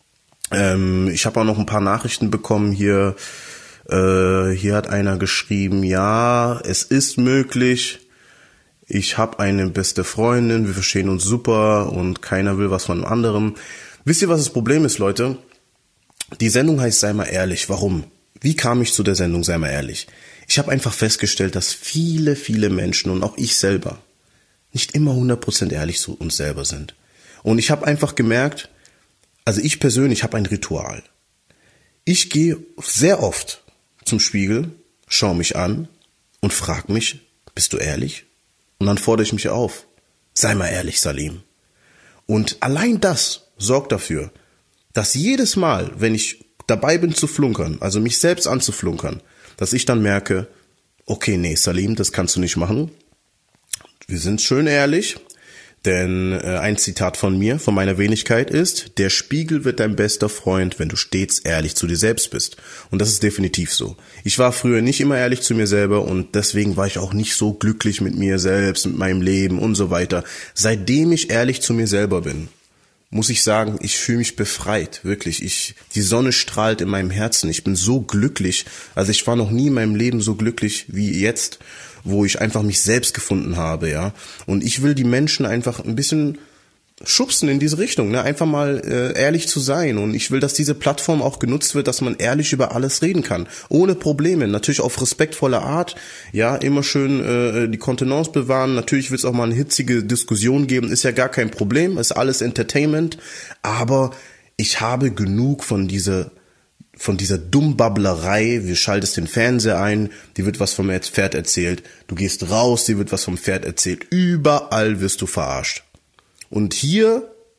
Ich habe auch noch ein paar Nachrichten bekommen hier. Hier hat einer geschrieben, ja, es ist möglich. Ich habe eine beste Freundin, wir verstehen uns super und keiner will was von dem anderen. Wisst ihr, was das Problem ist, Leute? Die Sendung heißt Sei mal ehrlich. Warum? Wie kam ich zu der Sendung Sei mal ehrlich? Ich habe einfach festgestellt, dass viele, viele Menschen und auch ich selber nicht immer 100% ehrlich zu uns selber sind. Und ich habe einfach gemerkt, also ich persönlich habe ein Ritual. Ich gehe sehr oft zum Spiegel, schaue mich an und frage mich, bist du ehrlich? Und dann fordere ich mich auf, sei mal ehrlich, Salim. Und allein das sorgt dafür, dass jedes Mal, wenn ich dabei bin zu flunkern, also mich selbst anzuflunkern, dass ich dann merke, okay, nee, Salim, das kannst du nicht machen. Wir sind schön ehrlich, denn ein Zitat von mir, von meiner Wenigkeit ist, der Spiegel wird dein bester Freund, wenn du stets ehrlich zu dir selbst bist. Und das ist definitiv so. Ich war früher nicht immer ehrlich zu mir selber und deswegen war ich auch nicht so glücklich mit mir selbst, mit meinem Leben und so weiter. Seitdem ich ehrlich zu mir selber bin, muss ich sagen, ich fühle mich befreit, wirklich. Die Sonne strahlt in meinem Herzen. Ich bin so glücklich. Also ich war noch nie in meinem Leben so glücklich wie jetzt, wo ich einfach mich selbst gefunden habe, ja. Und ich will die Menschen einfach ein bisschen schubsen in diese Richtung, ne? Einfach mal ehrlich zu sein. Und ich will, dass diese Plattform auch genutzt wird, dass man ehrlich über alles reden kann. Ohne Probleme. Natürlich auf respektvolle Art. Ja, immer schön die Kontenance bewahren. Natürlich wird es auch mal eine hitzige Diskussion geben. Ist ja gar kein Problem. Ist alles Entertainment. Aber ich habe genug von dieser Dummbabblerei, wir schaltest den Fernseher ein, dir wird was vom Pferd erzählt, du gehst raus, dir wird was vom Pferd erzählt, überall wirst du verarscht. Und hier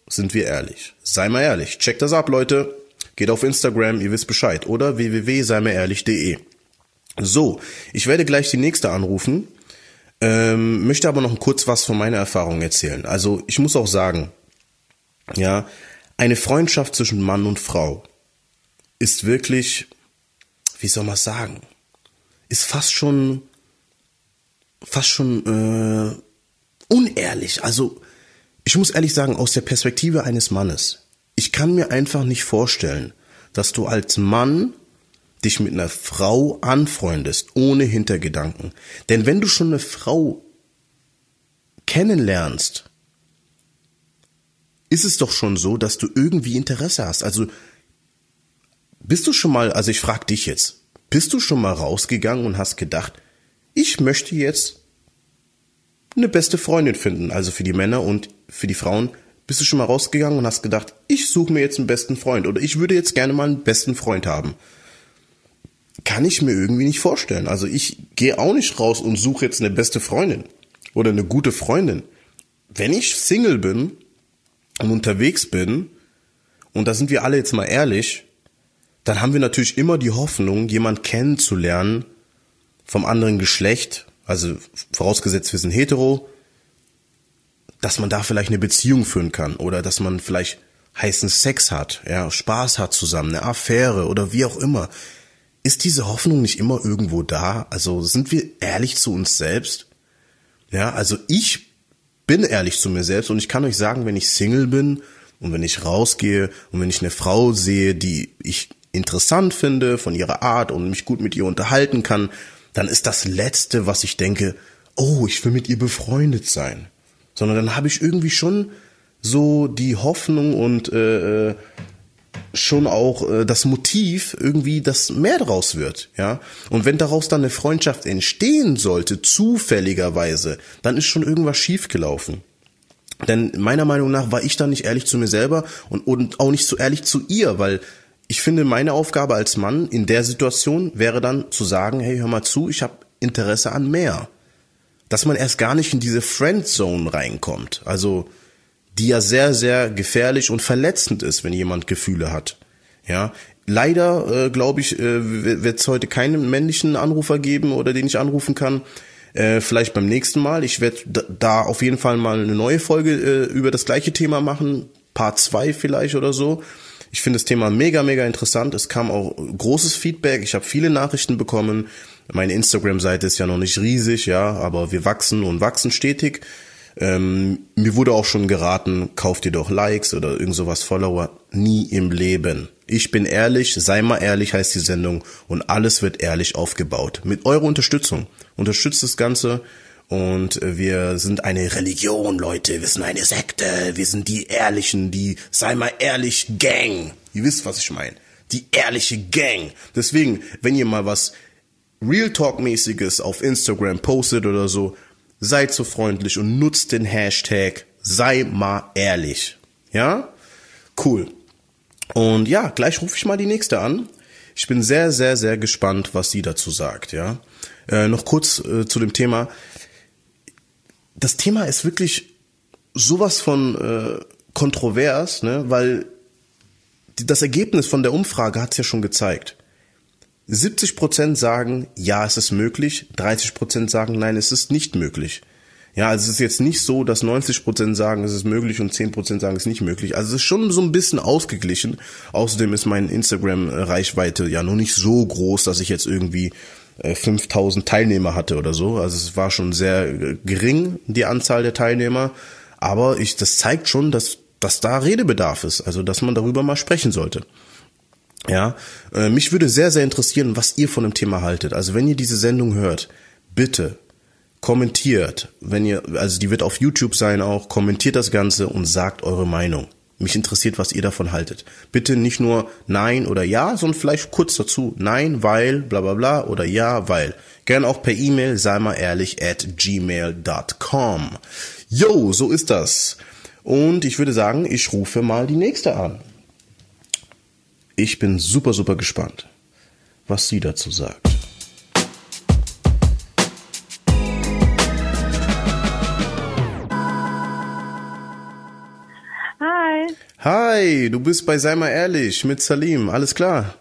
sind wir ehrlich. Sei mal ehrlich. Checkt das ab, Leute. Geht auf Instagram, ihr wisst Bescheid. Oder www.seimerehrlich.de. So, ich werde gleich die nächste anrufen. Möchte aber noch kurz was von meiner Erfahrung erzählen. Also ich muss auch sagen, ja, eine Freundschaft zwischen Mann und Frau ist wirklich, wie soll man sagen, ist fast schon unehrlich. Also ich muss ehrlich sagen, aus der Perspektive eines Mannes, ich kann mir einfach nicht vorstellen, dass du als Mann dich mit einer Frau anfreundest, ohne Hintergedanken. Denn wenn du schon eine Frau kennenlernst, ist es doch schon so, dass du irgendwie Interesse hast. Also bist du schon mal, also ich frage dich jetzt, bist du schon mal rausgegangen und hast gedacht, ich möchte jetzt eine beste Freundin finden, also für die Männer und für die Frauen. Bist du schon mal rausgegangen und hast gedacht, ich suche mir jetzt einen besten Freund oder ich würde jetzt gerne mal einen besten Freund haben? Kann ich mir irgendwie nicht vorstellen. Also ich gehe auch nicht raus und suche jetzt eine beste Freundin oder eine gute Freundin. Wenn ich Single bin und unterwegs bin, und da sind wir alle jetzt mal ehrlich, dann haben wir natürlich immer die Hoffnung, jemanden kennenzulernen vom anderen Geschlecht, also vorausgesetzt wir sind hetero, dass man da vielleicht eine Beziehung führen kann oder dass man vielleicht heißen Sex hat, ja, Spaß hat zusammen, eine Affäre oder wie auch immer. Ist diese Hoffnung nicht immer irgendwo da? Also sind wir ehrlich zu uns selbst? Ja, also ich bin ehrlich zu mir selbst und ich kann euch sagen, wenn ich Single bin und wenn ich rausgehe und wenn ich eine Frau sehe, die ich interessant finde von ihrer Art und mich gut mit ihr unterhalten kann, dann ist das Letzte, was ich denke, oh, ich will mit ihr befreundet sein. Sondern dann habe ich irgendwie schon so die Hoffnung und schon auch das Motiv irgendwie, dass mehr draus wird, ja. Und wenn daraus dann eine Freundschaft entstehen sollte, zufälligerweise, dann ist schon irgendwas schiefgelaufen. Denn meiner Meinung nach war ich dann nicht ehrlich zu mir selber und auch nicht so ehrlich zu ihr, weil ich finde, meine Aufgabe als Mann in der Situation wäre dann zu sagen, hey, hör mal zu, ich habe Interesse an mehr. Dass man erst gar nicht in diese Friendzone reinkommt, also die ja sehr, sehr gefährlich und verletzend ist, wenn jemand Gefühle hat. Ja, leider, glaube ich, wird es heute keinen männlichen Anrufer geben oder den ich anrufen kann. Vielleicht beim nächsten Mal. Ich werde da auf jeden Fall mal eine neue Folge über das gleiche Thema machen, Part 2 vielleicht oder so. Ich finde das Thema mega, mega interessant. Es kam auch großes Feedback. Ich habe viele Nachrichten bekommen. Meine Instagram-Seite ist ja noch nicht riesig, ja, aber wir wachsen und wachsen stetig. Mir wurde auch schon geraten, kauf dir doch Likes oder irgend sowas, Follower. Nie im Leben. Ich bin ehrlich, sei mal ehrlich heißt die Sendung und alles wird ehrlich aufgebaut. Mit eurer Unterstützung. Unterstützt das Ganze und wir sind eine Religion, Leute. Wir sind eine Sekte. Wir sind die Ehrlichen, die sei mal ehrlich Gang. Ihr wisst, was ich meine. Die ehrliche Gang. Deswegen, wenn ihr mal was Real Talk-mäßiges auf Instagram postet oder so, seid so freundlich und nutzt den Hashtag sei mal ehrlich. Ja? Cool. Und ja, gleich rufe ich mal die nächste an. Ich bin sehr, sehr, sehr gespannt, was sie dazu sagt. Ja? Noch kurz zu dem Thema. Das Thema ist wirklich sowas von kontrovers, ne? Weil das Ergebnis von der Umfrage hat es ja schon gezeigt. 70% sagen, ja, es ist möglich, 30% sagen, nein, es ist nicht möglich. Ja, also es ist jetzt nicht so, dass 90% sagen, es ist möglich und 10% sagen, es ist nicht möglich. Also es ist schon so ein bisschen ausgeglichen. Außerdem ist meine Instagram-Reichweite ja noch nicht so groß, dass ich jetzt irgendwie 5000 Teilnehmer hatte oder so. Also es war schon sehr gering, die Anzahl der Teilnehmer. Aber das zeigt schon, dass da Redebedarf ist, also dass man darüber mal sprechen sollte. Ja, mich würde sehr, sehr interessieren, was ihr von dem Thema haltet. Also wenn ihr diese Sendung hört, bitte kommentiert, also die wird auf YouTube sein auch, kommentiert das Ganze und sagt eure Meinung. Mich interessiert, was ihr davon haltet. Bitte nicht nur Nein oder Ja, sondern vielleicht kurz dazu Nein, weil, bla bla bla oder Ja, weil. Gerne auch per E-Mail, sei mal ehrlich, @gmail.com. Jo, so ist das. Und ich würde sagen, ich rufe mal die nächste an. Ich bin super, super gespannt, was sie dazu sagt. Hi. Hi, du bist bei Sei mal ehrlich mit Salim, alles klar?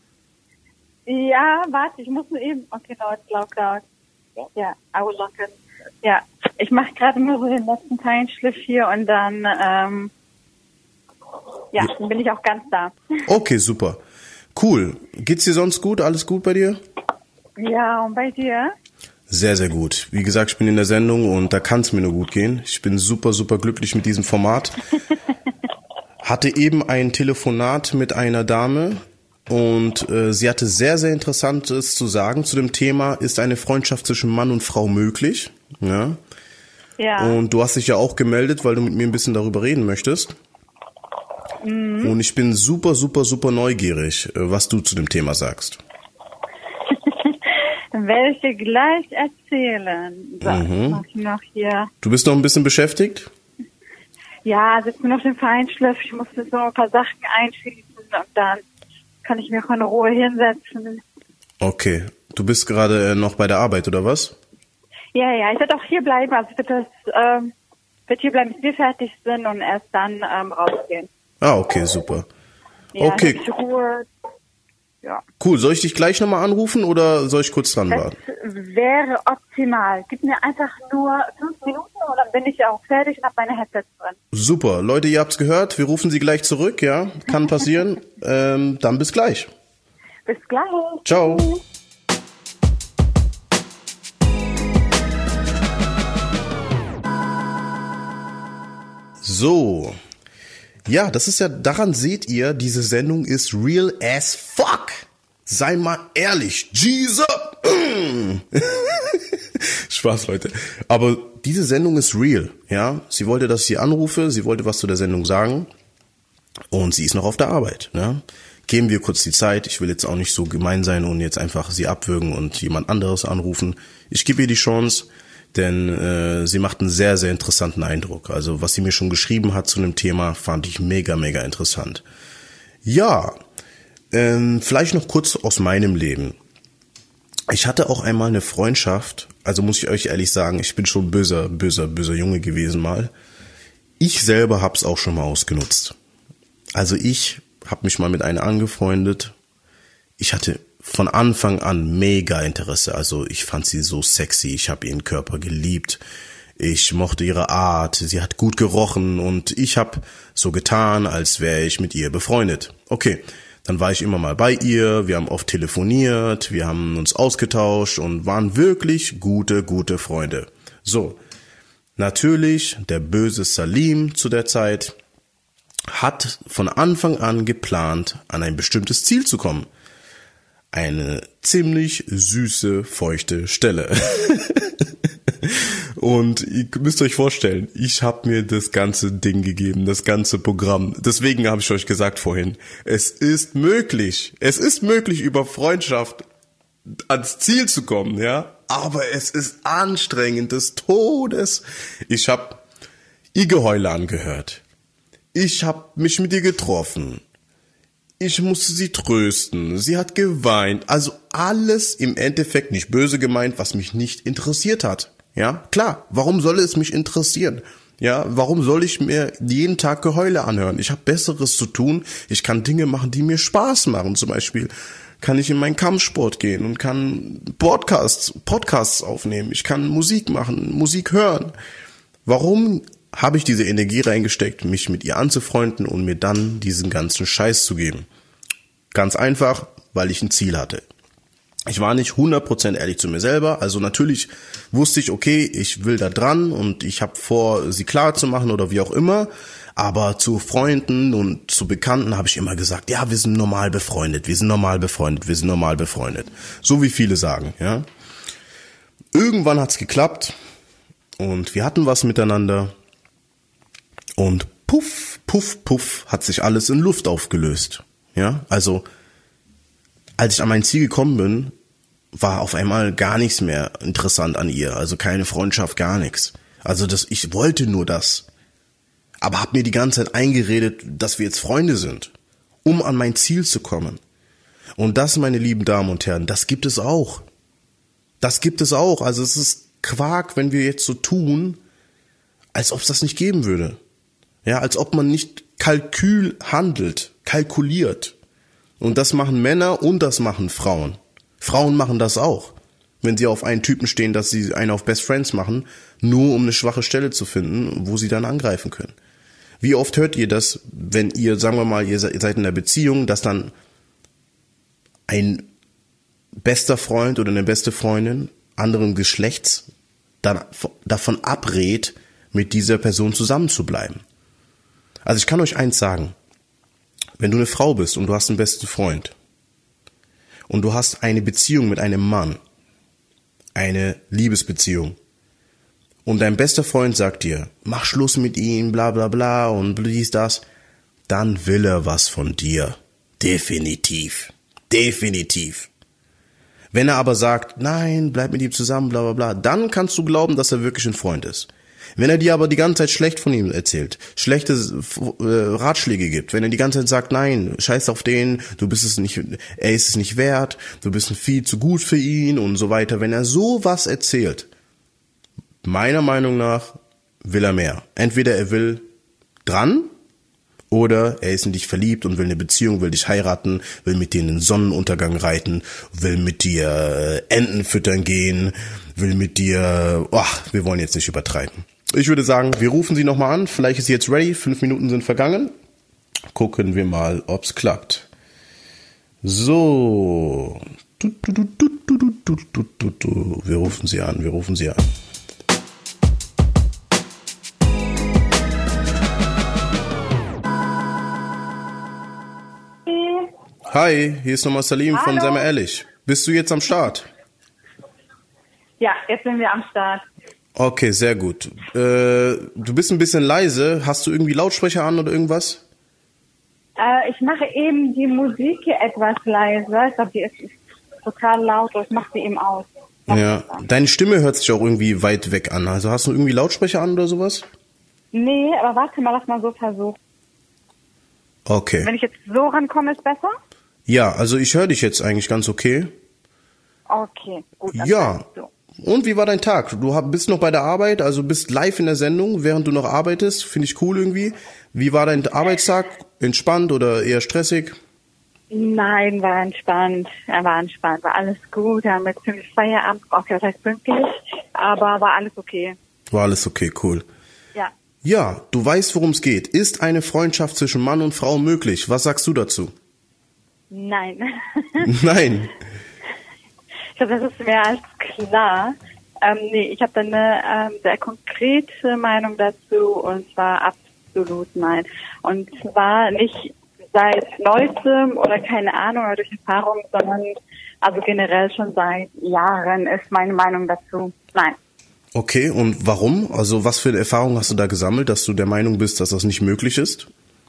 Ja, warte, ich muss nur eben... Okay, no, it's loud. Ja, I will lock it. Ja, ich mache gerade nur so den letzten Feinschliff hier und dann, dann bin ich auch ganz da. Okay, super. Cool. Geht's dir sonst gut? Alles gut bei dir? Ja, und bei dir? Sehr, sehr gut. Wie gesagt, ich bin in der Sendung und da kann es mir nur gut gehen. Ich bin super, super glücklich mit diesem Format. Hatte eben ein Telefonat mit einer Dame und sie hatte sehr, sehr Interessantes zu sagen zu dem Thema, ist eine Freundschaft zwischen Mann und Frau möglich? Ja. Ja. Und du hast dich ja auch gemeldet, weil du mit mir ein bisschen darüber reden möchtest. Mhm. Und ich bin super, super, super neugierig, was du zu dem Thema sagst. Dann werde ich dir gleich erzählen. So, mach ich noch hier. Du bist noch ein bisschen beschäftigt? Ja, sitze mir noch den Feinschliff. Ich musste so ein paar Sachen einschließen und dann kann ich mir auch in Ruhe hinsetzen. Okay. Du bist gerade noch bei der Arbeit, oder was? Ja, ich werde auch hier bleiben. Also ich werde hier bleiben, bis wir fertig sind und erst dann rausgehen. Ah, okay, super. Ja, okay. Ruhe. Ja. Cool, soll ich dich gleich nochmal anrufen oder soll ich kurz dran warten? Das wäre optimal. Gib mir einfach nur 5 Minuten und dann bin ich auch fertig und habe meine Headsets drin. Super, Leute, ihr habt's gehört, wir rufen sie gleich zurück, ja? Kann passieren. Dann bis gleich. Bis gleich. Ciao. So. Ja, das ist ja, daran seht ihr, diese Sendung ist real as fuck. Sei mal ehrlich. Jesus. Spaß, Leute. Aber diese Sendung ist real, ja. Sie wollte, dass ich sie anrufe, sie wollte was zu der Sendung sagen. Und sie ist noch auf der Arbeit, ne? Geben wir kurz die Zeit. Ich will jetzt auch nicht so gemein sein und jetzt einfach sie abwürgen und jemand anderes anrufen. Ich gebe ihr die Chance. Denn sie macht einen sehr, sehr interessanten Eindruck. Also was sie mir schon geschrieben hat zu einem Thema, fand ich mega, mega interessant. Ja, vielleicht noch kurz aus meinem Leben. Ich hatte auch einmal eine Freundschaft, also muss ich euch ehrlich sagen, ich bin schon böser Junge gewesen mal. Ich selber hab's auch schon mal ausgenutzt. Also ich habe mich mal mit einer angefreundet. Ich hatte von Anfang an mega Interesse. Also ich fand sie so sexy, ich habe ihren Körper geliebt, ich mochte ihre Art, sie hat gut gerochen und ich habe so getan, als wäre ich mit ihr befreundet. Okay, dann war ich immer mal bei ihr, wir haben oft telefoniert, wir haben uns ausgetauscht und waren wirklich gute Freunde. So, natürlich, der böse Salim zu der Zeit hat von Anfang an geplant, an ein bestimmtes Ziel zu kommen. Eine ziemlich süße, feuchte Stelle. Und ihr müsst euch vorstellen, ich habe mir das ganze Ding gegeben, das ganze Programm. Deswegen habe ich euch gesagt vorhin, es ist möglich über Freundschaft ans Ziel zu kommen, ja. Aber es ist anstrengend des Todes. Ich habe ihr Geheule angehört. Ich habe mich mit ihr getroffen. Ich musste sie trösten, sie hat geweint, also alles im Endeffekt nicht böse gemeint, was mich nicht interessiert hat. Ja, klar, warum soll es mich interessieren? Ja, warum soll ich mir jeden Tag Geheule anhören? Ich habe Besseres zu tun, ich kann Dinge machen, die mir Spaß machen. Zum Beispiel kann ich in meinen Kampfsport gehen und kann Podcasts aufnehmen, ich kann Musik machen, Musik hören. Warum habe ich diese Energie reingesteckt, mich mit ihr anzufreunden und mir dann diesen ganzen Scheiß zu geben? Ganz einfach, weil ich ein Ziel hatte. Ich war nicht 100% ehrlich zu mir selber, also natürlich wusste ich, okay, ich will da dran und ich habe vor, sie klar zu machen oder wie auch immer, aber zu Freunden und zu Bekannten habe ich immer gesagt, ja, wir sind normal befreundet. So wie viele sagen, ja. Irgendwann hat's geklappt und wir hatten was miteinander. Und puff, puff, puff hat sich alles in Luft aufgelöst. Ja, also als ich an mein Ziel gekommen bin, war auf einmal gar nichts mehr interessant an ihr. Also keine Freundschaft, gar nichts. Also ich wollte nur das. Aber habe mir die ganze Zeit eingeredet, dass wir jetzt Freunde sind, um an mein Ziel zu kommen. Und das, meine lieben Damen und Herren, das gibt es auch. Das gibt es auch. Also es ist Quark, wenn wir jetzt so tun, als ob es das nicht geben würde. Ja, als ob man nicht Kalkül handelt, kalkuliert. Und das machen Männer und das machen Frauen. Frauen machen das auch. Wenn sie auf einen Typen stehen, dass sie einen auf Best Friends machen, nur um eine schwache Stelle zu finden, wo sie dann angreifen können. Wie oft hört ihr das, wenn ihr, sagen wir mal, ihr seid in einer Beziehung, dass dann ein bester Freund oder eine beste Freundin anderen Geschlechts dann davon abrät, mit dieser Person zusammenzubleiben? Also ich kann euch eins sagen. Wenn du eine Frau bist und du hast einen besten Freund und du hast eine Beziehung mit einem Mann, eine Liebesbeziehung, und dein bester Freund sagt dir, mach Schluss mit ihm, bla bla bla und dies, das, dann will er was von dir. Definitiv. Definitiv. Wenn er aber sagt, nein, bleib mit ihm zusammen, bla bla bla, dann kannst du glauben, dass er wirklich ein Freund ist. Wenn er dir aber die ganze Zeit schlecht von ihm erzählt, schlechte Ratschläge gibt, wenn er die ganze Zeit sagt, nein, scheiß auf den, du bist es nicht, er ist es nicht wert, du bist viel zu gut für ihn und so weiter, wenn er sowas erzählt, meiner Meinung nach will er mehr. Entweder er will dran oder er ist in dich verliebt und will eine Beziehung, will dich heiraten, will mit dir in den Sonnenuntergang reiten, will mit dir Enten füttern gehen, will mit dir, wir wollen jetzt nicht übertreiben. Ich würde sagen, wir rufen sie nochmal an, vielleicht ist sie jetzt ready, 5 Minuten sind vergangen. Gucken wir mal, ob's klappt. So. Wir rufen sie an. Hi, hier ist nochmal Salim von Sei mal ehrlich. Bist du jetzt am Start? Ja, jetzt sind wir am Start. Okay, sehr gut. Du bist ein bisschen leise. Hast du irgendwie Lautsprecher an oder irgendwas? Ich mache eben die Musik hier etwas leiser. Ich glaube, die ist total laut. Ich mache sie eben aus. Ja, deine Stimme hört sich auch irgendwie weit weg an. Also hast du irgendwie Lautsprecher an oder sowas? Nee, aber warte mal, lass mal so versuchen. Okay. Wenn ich jetzt so rankomme, ist besser? Ja, also ich höre dich jetzt eigentlich ganz okay. Okay, gut. Ja. Und wie war dein Tag? Du bist noch bei der Arbeit, also bist live in der Sendung, während du noch arbeitest. Finde ich cool irgendwie. Wie war dein Arbeitstag? Entspannt oder eher stressig? Nein, war entspannt. War alles gut. Wir haben jetzt ziemlich Feierabend. Okay, das heißt pünktlich. Aber war alles okay. War alles okay, cool. Ja. Ja, du weißt, worum es geht. Ist eine Freundschaft zwischen Mann und Frau möglich? Was sagst du dazu? Nein. Nein. Ich glaube, das ist mehr als klar. Nee, ich habe da eine sehr konkrete Meinung dazu und zwar absolut nein. Und zwar nicht seit Neuestem oder keine Ahnung oder durch Erfahrung, sondern also generell schon seit Jahren ist meine Meinung dazu nein. Okay, und warum? Also was für eine Erfahrung hast du da gesammelt, dass du der Meinung bist, dass das nicht möglich ist?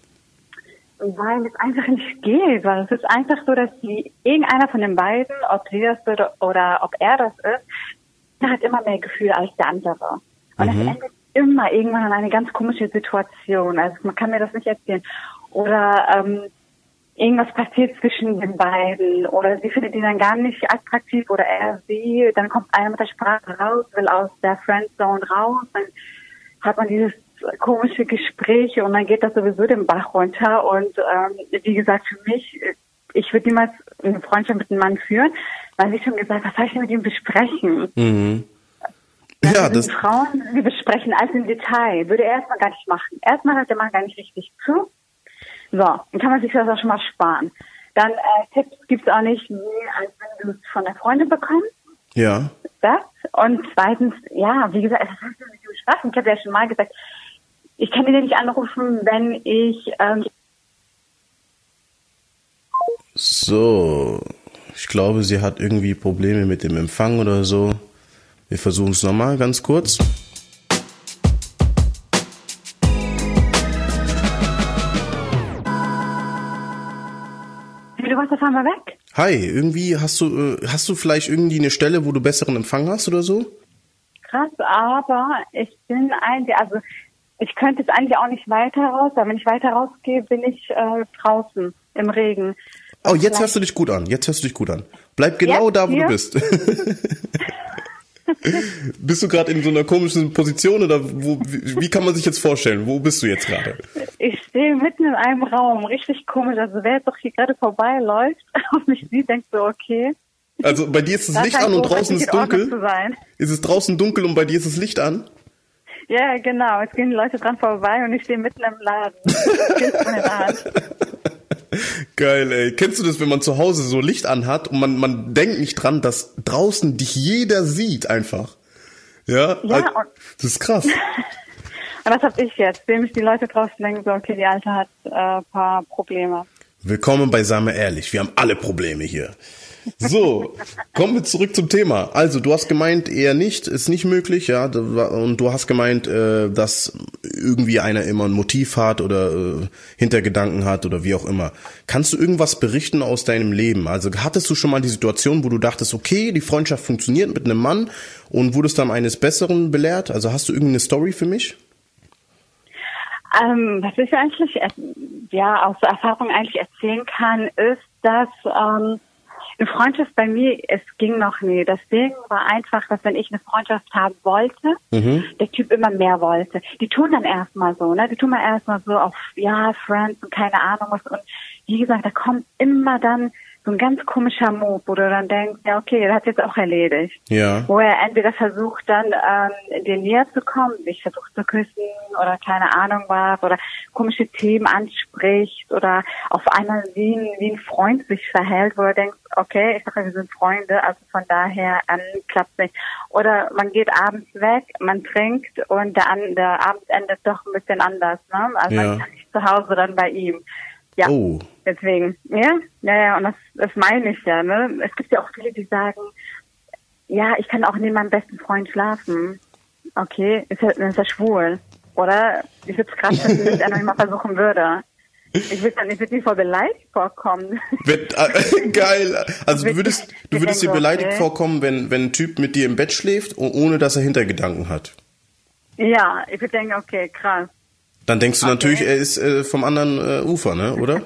Weil es einfach nicht geht, weil es ist einfach so, dass irgendeiner von den beiden, ob sie das ist oder ob er das ist, der hat immer mehr Gefühle als der andere. Und es endet immer irgendwann in eine ganz komische Situation. Also man kann mir das nicht erzählen. Oder irgendwas passiert zwischen den beiden oder sie findet ihn dann gar nicht attraktiv oder er sie, dann kommt einer mit der Sprache raus, will aus der Friendzone raus, dann hat man dieses komische Gespräche und dann geht das sowieso den Bach runter und wie gesagt, für mich, ich würde niemals eine Freundschaft mit einem Mann führen, weil wie schon gesagt, was soll ich denn mit ihm besprechen? Mhm. Ja, das Frauen, wir besprechen alles im Detail, würde er erstmal gar nicht machen. Erstmal hört der Mann gar nicht richtig zu. So, dann kann man sich das auch schon mal sparen. Dann Tipps gibt's auch nicht, als wenn du es von der Freundin bekommst. Ja. Das. Und zweitens, ja, wie gesagt, es hat ja mit dem Spaß. Ich habe ja schon mal gesagt, ich kann dir nicht anrufen, wenn ich... So, ich glaube, sie hat irgendwie Probleme mit dem Empfang oder so. Wir versuchen es nochmal ganz kurz. Du warst auf einmal weg. Hi, irgendwie hast du vielleicht irgendwie eine Stelle, wo du besseren Empfang hast oder so? Krass, aber ich bin also ich könnte jetzt eigentlich auch nicht weiter raus, aber wenn ich weiter rausgehe, bin ich draußen im Regen. Oh, jetzt hörst du dich gut an. Bleib genau jetzt da, wo hier? du bist. Bist du gerade in so einer komischen Position oder wie kann man sich jetzt vorstellen? Wo bist du jetzt gerade? Ich stehe mitten in einem Raum, richtig komisch. Also wer jetzt doch hier gerade vorbeiläuft und mich sieht, denkt so, okay. Also bei dir ist das Licht an und draußen ist dunkel? Ist es draußen dunkel und bei dir ist das Licht an? Ja, genau. Jetzt gehen die Leute dran vorbei und ich stehe mitten im Laden. Das Telefon in der Hand. Geil, ey. Kennst du das, wenn man zu Hause so Licht anhat und man denkt nicht dran, dass draußen dich jeder sieht einfach? Ja, ja, das ist krass. Und das hab ich jetzt. Sehen mich die Leute draußen denken so, okay, die Alte hat paar Probleme. Willkommen bei Sei mal ehrlich. Wir haben alle Probleme hier. So, kommen wir zurück zum Thema. Also, du hast gemeint, eher nicht, ist nicht möglich, ja. Und du hast gemeint, dass irgendwie einer immer ein Motiv hat oder Hintergedanken hat oder wie auch immer. Kannst du irgendwas berichten aus deinem Leben? Also, hattest du schon mal die Situation, wo du dachtest, okay, die Freundschaft funktioniert mit einem Mann und wurdest dann eines Besseren belehrt? Also, hast du irgendeine Story für mich? Was ich eigentlich, aus der Erfahrung eigentlich erzählen kann, ist, dass, eine Freundschaft bei mir, es ging noch nie. Das Ding war einfach, dass wenn ich eine Freundschaft haben wollte, der Typ immer mehr wollte. Die tun dann erstmal so, ne? Die tun dann erstmal so auf, ja, Friends und keine Ahnung was. Und wie gesagt, da kommt immer dann so ein ganz komischer Move, wo du dann denkst, ja, okay, der hat jetzt auch erledigt. Ja. Wo er entweder versucht dann, dir näher zu kommen, dich versucht zu küssen oder keine Ahnung was, oder komische Themen anspricht oder auf einmal wie ein Freund sich verhält, wo du denkst, okay, ich sage, wir sind Freunde, also von daher klappt nicht. Oder man geht abends weg, man trinkt und der Abend endet doch ein bisschen anders, ne? Also man ist nicht zu Hause dann bei ihm. Ja, deswegen, ja, und das meine ich ja, ne? Es gibt ja auch viele, die sagen, ja, ich kann auch neben meinem besten Freund schlafen. Okay, ist er schwul, oder? Ich würde es krass, wenn ich das noch mal versuchen würde. Ich würde nicht voll beleidigt vorkommen. Geil. Also du würdest dir beleidigt vorkommen, wenn ein Typ mit dir im Bett schläft, ohne dass er Hintergedanken hat. Ja, ich würde denken, okay, krass. Dann denkst du natürlich, er ist vom anderen Ufer, ne, oder?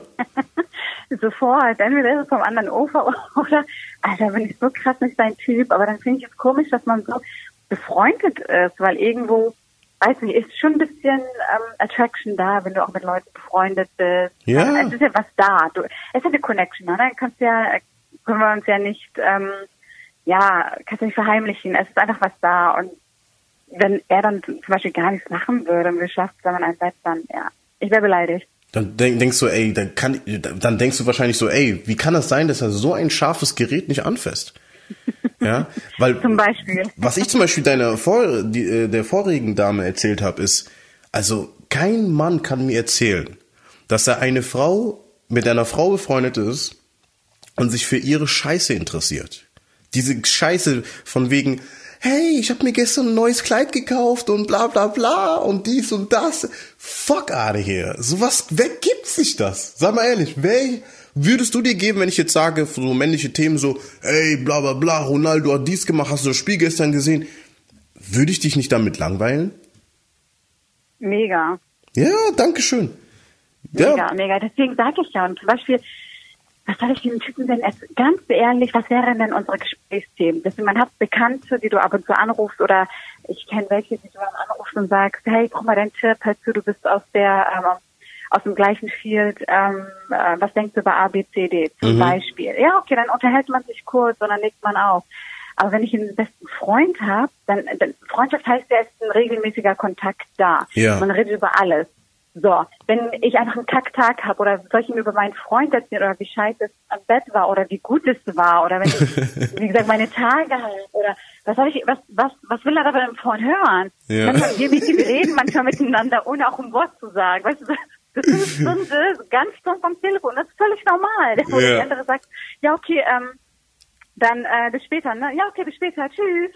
Sofort. Entweder ist es vom anderen Ufer oder, Alter, bin ich so krass nicht dein Typ. Aber dann finde ich es komisch, dass man so befreundet ist, weil irgendwo, weiß nicht, ist schon ein bisschen Attraction da, wenn du auch mit Leuten befreundet bist. Ja. Es ist ja was da. Es ist ja eine Connection, ne? Dann können wir uns ja nicht, kannst du nicht verheimlichen. Es ist einfach was da und wenn er dann zum Beispiel gar nichts machen würde und wir schlafen zusammen in einem Bett, dann, ja, ich wäre beleidigt. Dann denkst du, dann denkst du wahrscheinlich so, wie kann das sein, dass er so ein scharfes Gerät nicht anfasst? Ja, weil, zum Beispiel. Was ich zum Beispiel der vorigen Dame erzählt habe, ist, also kein Mann kann mir erzählen, dass er mit einer Frau befreundet ist und sich für ihre Scheiße interessiert. Diese Scheiße von wegen, hey, ich habe mir gestern ein neues Kleid gekauft und bla bla bla und dies und das. Fuck out of here. Wer gibt sich das? Sag mal ehrlich, würdest du dir geben, wenn ich jetzt sage, so männliche Themen so, hey, bla bla bla, Ronaldo hat dies gemacht, hast du das Spiel gestern gesehen? Würde ich dich nicht damit langweilen? Mega. Ja, danke schön. Mega. Deswegen sage ich ja, und zum Beispiel, was soll ich den Typen denn ganz ehrlich, was wären denn unsere Gesprächsthemen? Man hat Bekannte, die du ab und zu anrufst, oder ich kenne welche, die du dann anrufst und sagst, hey, brauch mal deinen Tipp, du bist aus dem gleichen Field, was denkst du über A, B, C, D zum Beispiel? Ja, okay, dann unterhält man sich kurz und dann legt man auf. Aber wenn ich einen besten Freund habe, dann Freundschaft heißt ja, es ist ein regelmäßiger Kontakt da. Ja. Man redet über alles. So, wenn ich einfach einen Kacktag habe oder soll ich ihm über meinen Freund erzählen oder wie scheiße es am Bett war oder wie gut es war oder wenn ich, wie gesagt, meine Tage habe oder was will er da bei einem Freund hören? Ja. Wir reden manchmal miteinander, ohne auch ein Wort zu sagen. Weißt du, das ist eine Stunde ganz stumpf am Telefon, das ist völlig normal. Wo der andere sagt, ja okay, dann bis später, ne? Ja, okay, bis später, tschüss.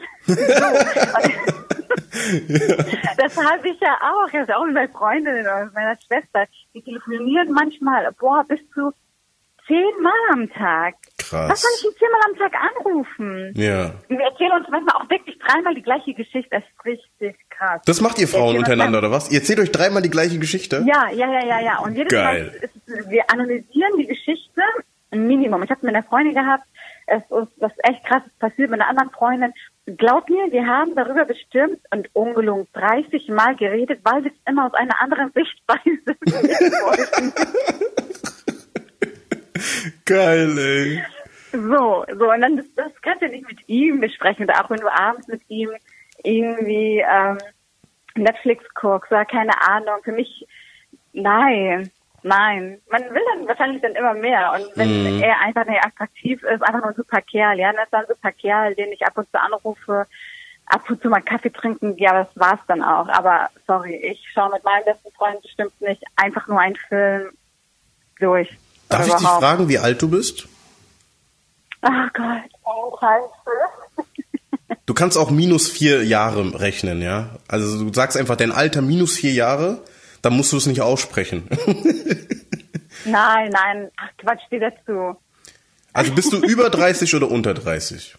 Das habe ich ja auch. Ich habe auch mit meiner Freundin oder mit meiner Schwester. Die telefonieren manchmal, bis zu 10 Mal am Tag. Krass. Was soll ich denn 10 Mal am Tag anrufen? Ja. Wir erzählen uns manchmal auch wirklich 3-mal die gleiche Geschichte. Das ist richtig krass. Das macht ihr Frauen untereinander, oder was? Ihr erzählt euch 3-mal die gleiche Geschichte? Ja. Und jedes Mal wir analysieren die Geschichte, ein Minimum. Ich habe mit einer Freundin gehabt, was echt krasses passiert mit einer anderen Freundin. Glaub mir, wir haben darüber bestimmt und ungelogen 30 Mal geredet, weil wir es immer aus einer anderen Sichtweise wollten. Geil, ey. So, und dann das kannst du nicht mit ihm besprechen. Oder auch wenn du abends mit ihm irgendwie Netflix guckst oder keine Ahnung. Für mich, nein. Man will dann wahrscheinlich dann immer mehr. Und wenn er einfach nicht attraktiv ist, einfach nur ein super Kerl, ja, das ist dann ein super Kerl, den ich ab und zu anrufe, ab und zu mal Kaffee trinken, ja, das war's dann auch. Aber sorry, ich schaue mit meinem besten Freund bestimmt nicht einfach nur einen Film durch. Darf ich dich fragen, wie alt du bist? Ach Gott, Du kannst auch -4 Jahre rechnen, ja? Also du sagst einfach dein Alter -4 Jahre, dann musst du es nicht aussprechen. Nein, ach Quatsch, dir dazu. Also bist du über 30 oder unter 30?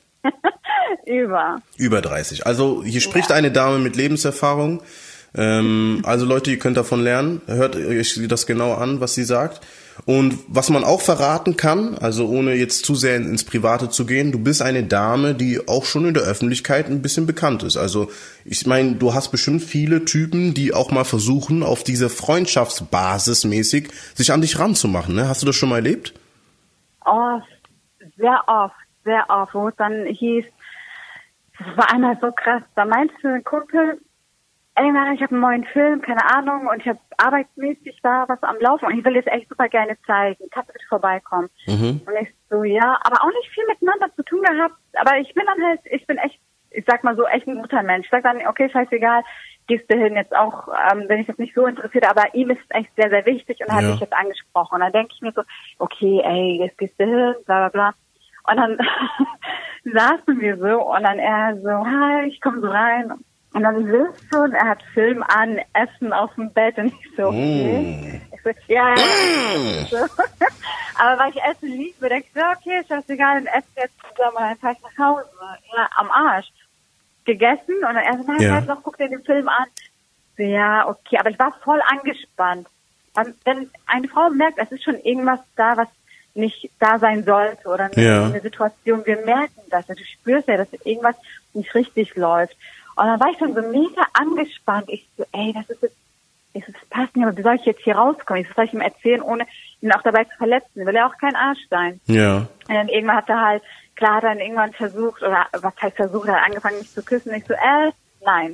Über 30. Also hier spricht eine Dame mit Lebenserfahrung. Also Leute, ihr könnt davon lernen. Hört euch das genau an, was sie sagt. Und was man auch verraten kann, also ohne jetzt zu sehr ins Private zu gehen, du bist eine Dame, die auch schon in der Öffentlichkeit ein bisschen bekannt ist. Also ich meine, du hast bestimmt viele Typen, die auch mal versuchen, auf diese Freundschaftsbasis mäßig sich an dich ranzumachen. Ne? Hast du das schon mal erlebt? Oft, sehr oft, wo es dann hieß, das war einmal so krass, da meinte ein Kumpel, ey, ich habe einen neuen Film, keine Ahnung, und ich habe arbeitsmäßig da was am Laufen und ich will jetzt echt super gerne zeigen. Kannst du bitte vorbeikommen? Und ich so, ja, aber auch nicht viel miteinander zu tun gehabt, aber ich bin echt, ich sag mal so, echt ein guter Mensch. Ich sag dann, okay, scheißegal, gehst du hin jetzt auch, wenn ich das nicht so interessiert, aber ihm ist es echt sehr, sehr wichtig und er hat mich jetzt angesprochen. Und dann denke ich mir so, okay, ey, jetzt gehst du hin, bla bla bla. Und dann saßen wir so und dann er so, hi, ich komme so rein. Und dann sitzt du und er hat Film an, Essen auf dem Bett und ich so, okay. Ich so, ja. So. Aber weil ich Essen liebe, denke ich so, okay, scheißegal, dann essen wir jetzt zusammen und dann fahre ich nach Hause. Ja, am Arsch. Gegessen und dann er so, nein, doch, guck dir den Film an. So, ja, okay, aber ich war voll angespannt. Und wenn eine Frau merkt, es ist schon irgendwas da, was nicht da sein sollte oder eine Situation, wir merken das. Du spürst ja, dass irgendwas nicht richtig läuft. Und dann war ich schon so mega angespannt. Ich so, ey, das passt nicht, aber wie soll ich jetzt hier rauskommen? Was soll ich ihm erzählen, ohne ihn auch dabei zu verletzen? Will er auch kein Arsch sein. Ja. Und dann irgendwann hat er dann irgendwann versucht, oder was heißt versucht, er hat angefangen mich zu küssen. Und ich so, nein.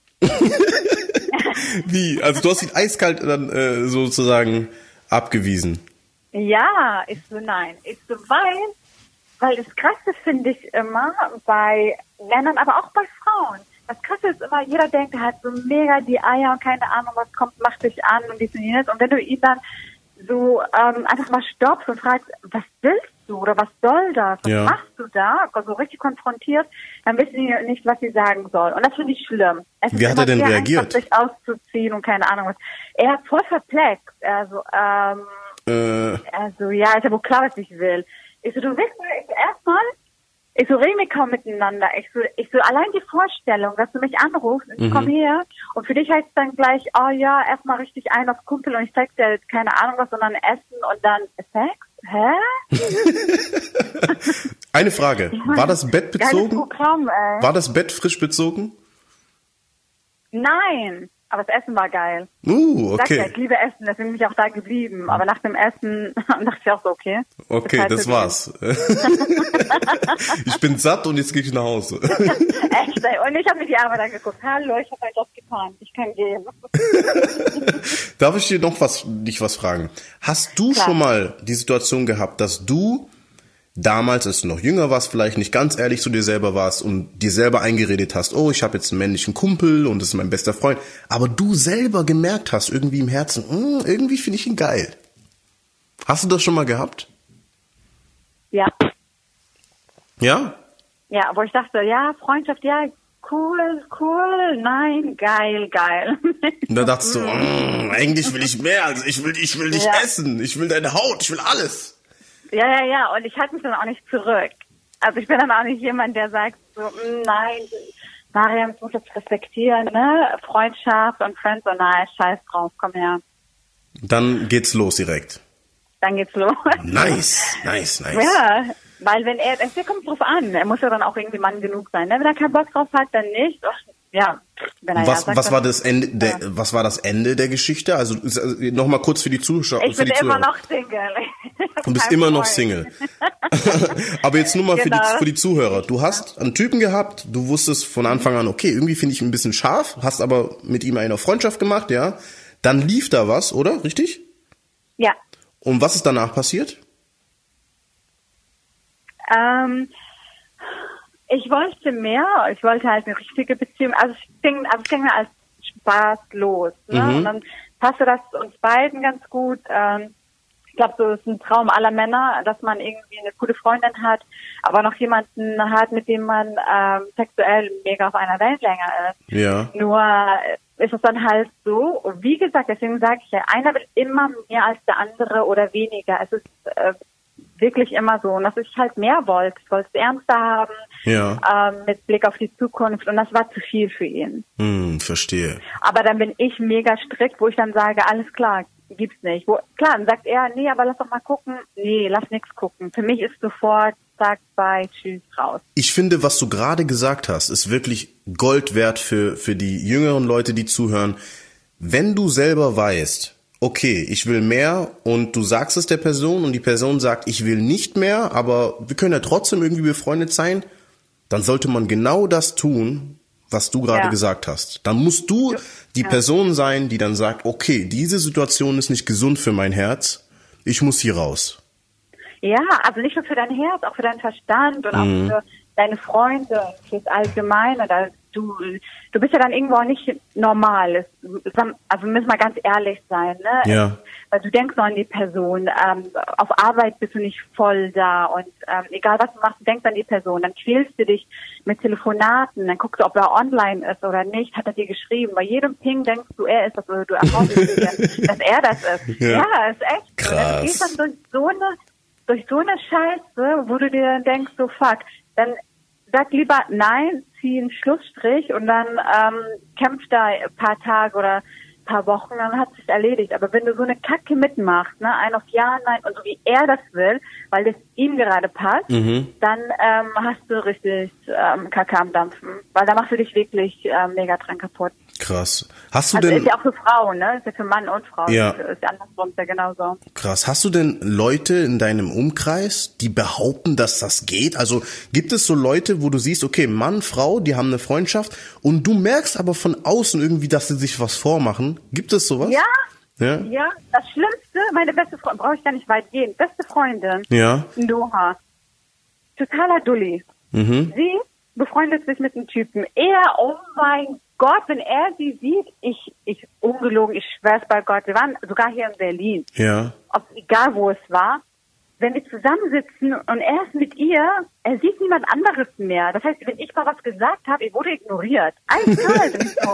Wie? Also du hast ihn eiskalt dann sozusagen abgewiesen? Ja, ich so, nein. Ich so, weil das Krasse finde ich immer bei Männern, aber auch bei Frauen. Das Krasse ist immer, jeder denkt, er hat so mega die Eier und keine Ahnung, was kommt, macht dich an und dies und jenes. Und wenn du ihn dann so einfach mal stoppst und fragst, was willst du oder was soll das? Was machst du da? Also richtig konfrontiert, dann wissen die nicht, was sie sagen soll. Und das finde ich schlimm. Wie hat er denn reagiert? Sich auszuziehen und keine Ahnung was. Er hat voll perplex. Also ja, ist ja wohl klar, was ich will. Ich so, du willst erstmal, ich so, reden wir kaum miteinander. Ich so, allein die Vorstellung, dass du mich anrufst, ich komm her und für dich heißt es dann gleich, oh ja, erstmal richtig ein auf Kumpel und ich zeig dir keine Ahnung was, sondern Essen und dann Sex? Hä? Eine Frage, war das Bett bezogen? Programm, ey. War das Bett frisch bezogen? Nein. Aber das Essen war geil. Okay. Ich liebe Essen, deswegen bin ich auch da geblieben. Aber nach dem Essen dachte ich auch so, okay. Okay, das war's. Ich bin satt und jetzt gehe ich nach Hause. Echt, ey. Und ich habe mir die Arbeit angeguckt. Hallo, ich habe halt das getan. Ich kann gehen. Darf ich dir noch was fragen? Hast du schon mal die Situation gehabt, dass du damals, als du noch jünger warst, vielleicht nicht ganz ehrlich zu dir selber warst und dir selber eingeredet hast, oh, ich habe jetzt einen männlichen Kumpel und das ist mein bester Freund, aber du selber gemerkt hast, irgendwie im Herzen, irgendwie finde ich ihn geil. Hast du das schon mal gehabt? Ja. Ja? Ja, wo ich dachte, ja, Freundschaft, ja, cool, nein, geil. Und dann dachtest du, eigentlich will ich mehr, also ich will dich essen, ich will deine Haut, ich will alles. Ja, und ich halte mich dann auch nicht zurück. Also ich bin dann auch nicht jemand, der sagt so, nein, Mariam, du musst das respektieren, ne? Freundschaft und Friends, und nein, scheiß drauf, komm her. Dann geht's los direkt. Dann geht's los. Nice. Ja, Weil wenn es kommt drauf an, er muss ja dann auch irgendwie Mann genug sein. Ne? Wenn er keinen Bock drauf hat, dann nicht. Ach, ja. Wenn er Was war das Ende ja. was war das Ende der Geschichte? Also nochmal kurz für die Zuschauer. Ich bin immer noch Single. Du bist immer noch Single. Aber jetzt nur mal Genau. für die Zuhörer. Du hast einen Typen gehabt, du wusstest von Anfang an, okay, irgendwie finde ich ihn ein bisschen scharf, hast aber mit ihm eine Freundschaft gemacht, ja. Dann lief da was, oder? Richtig? Ja. Und was ist danach passiert? Ich wollte mehr. Ich wollte halt eine richtige Beziehung. Also es ging als Spaß los. Ne? Und dann passte das uns beiden ganz gut. Ich glaube, so ist ein Traum aller Männer, dass man irgendwie eine gute Freundin hat, aber noch jemanden hat, mit dem man sexuell mega auf einer Wellenlänge ist. Ja. Nur ist es dann halt so, wie gesagt, deswegen sage ich ja, einer will immer mehr als der andere oder weniger. Es ist wirklich immer so. Und dass ich halt mehr wollte. Ich wollte es ernster haben, mit Blick auf die Zukunft. Und das war zu viel für ihn. Verstehe. Aber dann bin ich mega strikt, wo ich dann sage, alles klar, gibt's nicht. Klar, dann sagt er, nee, aber lass doch mal gucken. Nee, lass nichts gucken. Für mich ist sofort, sag bye, tschüss, raus. Ich finde, was du gerade gesagt hast, ist wirklich Gold wert für die jüngeren Leute, die zuhören. Wenn du selber weißt, okay, ich will mehr und du sagst es der Person und die Person sagt, ich will nicht mehr, aber wir können ja trotzdem irgendwie befreundet sein, dann sollte man genau das tun, was du gerade gesagt hast. Dann musst du die Person sein, die dann sagt, okay, diese Situation ist nicht gesund für mein Herz, ich muss hier raus. Ja, also nicht nur für dein Herz, auch für deinen Verstand und auch für deine Freunde, fürs Allgemeine. Du bist ja dann irgendwo auch nicht normal. Also müssen wir ganz ehrlich sein, ne? Ja. Weil du denkst noch an die Person. Auf Arbeit bist du nicht voll da und egal was du machst, du denkst an die Person. Dann quälst du dich mit Telefonaten, dann guckst du, ob er online ist oder nicht. Hat er dir geschrieben? Bei jedem Ping denkst du, er ist das oder du erwartest, dass er das ist. Ja, ist echt. Krass. Du gehst dann durch so eine Scheiße, wo du dir dann denkst, so fuck, dann sag lieber nein, zieh einen Schlussstrich und dann kämpft da ein paar Tage oder ein paar Wochen, dann hat es sich erledigt. Aber wenn du so eine Kacke mitmachst, ne, ein auf Ja, nein und so wie er das will, weil das ihm gerade passt, dann hast du richtig Kacke am Dampfen. Weil da machst du dich wirklich mega dran kaputt. Krass. Hast du Also denn... ist ja auch für Frauen, ne? Ist ja für Mann und Frau. Ja. Ist ja andersrum, ist ja genauso. Krass. Hast du denn Leute in deinem Umkreis, die behaupten, dass das geht? Also gibt es so Leute, wo du siehst, okay, Mann, Frau, die haben eine Freundschaft und du merkst aber von außen irgendwie, dass sie sich was vormachen? Gibt es sowas? Ja, das Schlimmste, meine beste Freundin, brauche ich gar nicht weit gehen, beste Freundin, Noha, totaler Dulli. Sie befreundet sich mit einem Typen. Er, oh mein Gott, wenn er sie sieht, ich ungelogen, ich schwör's bei Gott, wir waren sogar hier in Berlin. Ja. Egal wo es war, wenn wir zusammensitzen und er ist mit ihr, er sieht niemand anderes mehr. Das heißt, wenn ich mal was gesagt habe, ich wurde ignoriert. Eiskalt.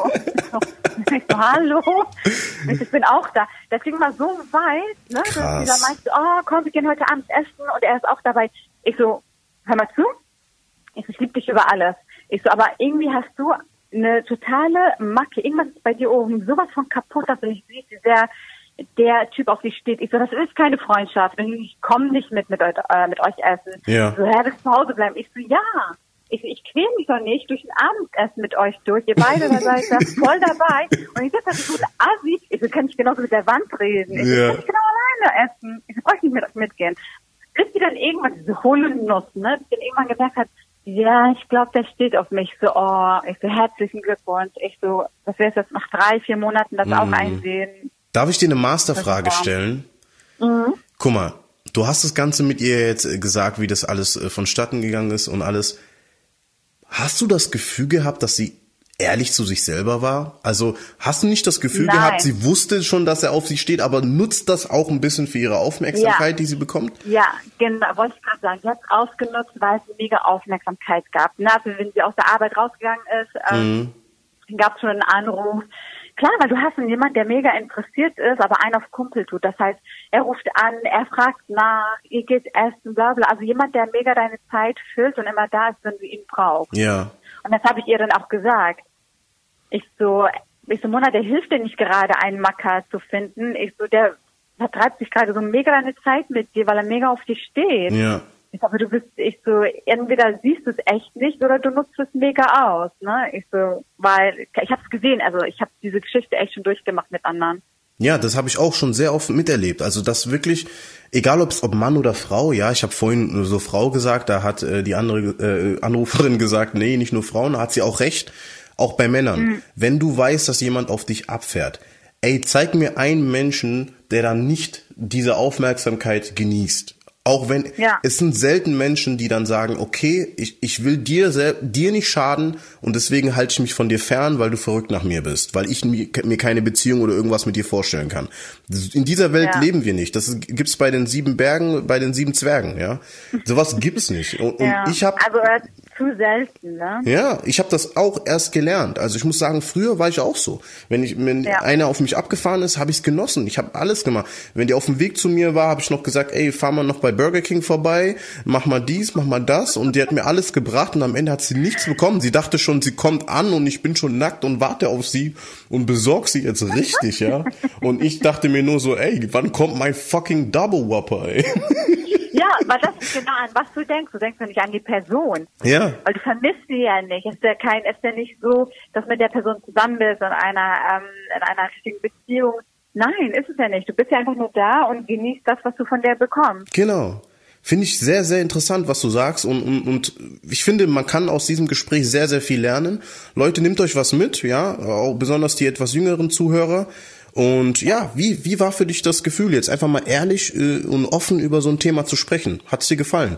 Ich so, hallo? Ich bin auch da. Das ging mal so weit, ne, dass sie dann meinte, oh, komm, wir gehen heute Abend essen und er ist auch dabei. Ich so, hör mal zu. Ich liebe dich über alles. Ich so, aber irgendwie hast du eine totale Macke. Irgendwas ist bei dir oben sowas von kaputt, dass du nicht siehst, wie sehr der Typ auf dich steht. Ich so, das ist keine Freundschaft. Ich komme nicht mit euch essen. Ja. So, willst zu Hause bleiben? Ich so, ja. Ich quäl mich doch nicht durch ein Abendessen mit euch durch. Ihr beide da seid da voll dabei. Und ich sag, das ist so ein Assi. Ich so, kann ich genauso mit der Wand reden. Ich so, kann ich genau alleine essen. Ich so, brauche ich nicht mit euch mitgehen. Bis die dann irgendwann, diese Hohlennuss, ne, die dann irgendwann gemerkt hat, ja, ich glaube, der steht auf mich. So, ich so, herzlichen Glückwunsch. Ich so, das wäre jetzt nach 3-4 Monaten das auch einsehen. Darf ich dir eine Masterfrage stellen? Guck mal, du hast das Ganze mit ihr jetzt gesagt, wie das alles vonstatten gegangen ist und alles. Hast du das Gefühl gehabt, dass sie ehrlich zu sich selber war? Also hast du nicht das Gefühl gehabt, sie wusste schon, dass er auf sie steht, aber nutzt das auch ein bisschen für ihre Aufmerksamkeit, die sie bekommt? Ja, genau, wollte ich gerade sagen. Sie hat es ausgenutzt, weil es mega Aufmerksamkeit gab. Also wenn sie aus der Arbeit rausgegangen ist, gab es schon einen Anruf. Klar, weil du hast jemanden, der mega interessiert ist, aber einen auf Kumpel tut. Das heißt, er ruft an, er fragt nach, ihr geht essen, bla bla. Also jemand, der mega deine Zeit füllt und immer da ist, wenn du ihn brauchst. Ja. Und das habe ich ihr dann auch gesagt. Ich so, Mona, der hilft dir nicht gerade, einen Macker zu finden. Ich so, der vertreibt sich gerade so mega deine Zeit mit dir, weil er mega auf dich steht. Ja. Ich so, aber ich so, entweder siehst du es echt nicht oder du nutzt es mega aus, ne? Ich so, weil, ich hab's gesehen, also ich habe diese Geschichte echt schon durchgemacht mit anderen. Ja, das habe ich auch schon sehr oft miterlebt. Also das wirklich, egal ob Mann oder Frau, ja, ich habe vorhin so Frau gesagt, da hat die andere Anruferin gesagt, nee, nicht nur Frauen, da hat sie auch recht, auch bei Männern. Wenn du weißt, dass jemand auf dich abfährt, ey, zeig mir einen Menschen, der dann nicht diese Aufmerksamkeit genießt. Auch wenn, es sind selten Menschen, die dann sagen, okay, ich will dir nicht schaden und deswegen halte ich mich von dir fern, weil du verrückt nach mir bist, weil ich mir keine Beziehung oder irgendwas mit dir vorstellen kann. In dieser Welt leben wir nicht. Das gibt's bei den 7 Bergen, bei den 7 Zwergen, ja. Sowas gibt's nicht. Und ich habe zu selten, ne? Ja, ich habe das auch erst gelernt. Also ich muss sagen, früher war ich auch so. Wenn einer auf mich abgefahren ist, habe ich es genossen. Ich habe alles gemacht. Wenn die auf dem Weg zu mir war, habe ich noch gesagt, ey, fahr mal noch bei Burger King vorbei, mach mal dies, mach mal das. Und die hat mir alles gebracht und am Ende hat sie nichts bekommen. Sie dachte schon, sie kommt an und ich bin schon nackt und warte auf sie und besorg sie jetzt richtig, ja. Und ich dachte mir nur so, ey, wann kommt mein fucking Double Whopper, ey? Ja, weil das ist genau an was du denkst. Du denkst ja nicht an die Person. Ja. Weil du vermisst sie ja nicht. Es ist ja nicht so, dass mit der Person zusammen bist in einer richtigen Beziehung. Nein, ist es ja nicht. Du bist ja einfach nur da und genießt das, was du von der bekommst. Genau. Finde ich sehr, sehr interessant, was du sagst und ich finde, man kann aus diesem Gespräch sehr, sehr viel lernen. Leute, nehmt euch was mit, ja, auch besonders die etwas jüngeren Zuhörer. Und ja, wie war für dich das Gefühl, jetzt einfach mal ehrlich und offen über so ein Thema zu sprechen? Hat's dir gefallen?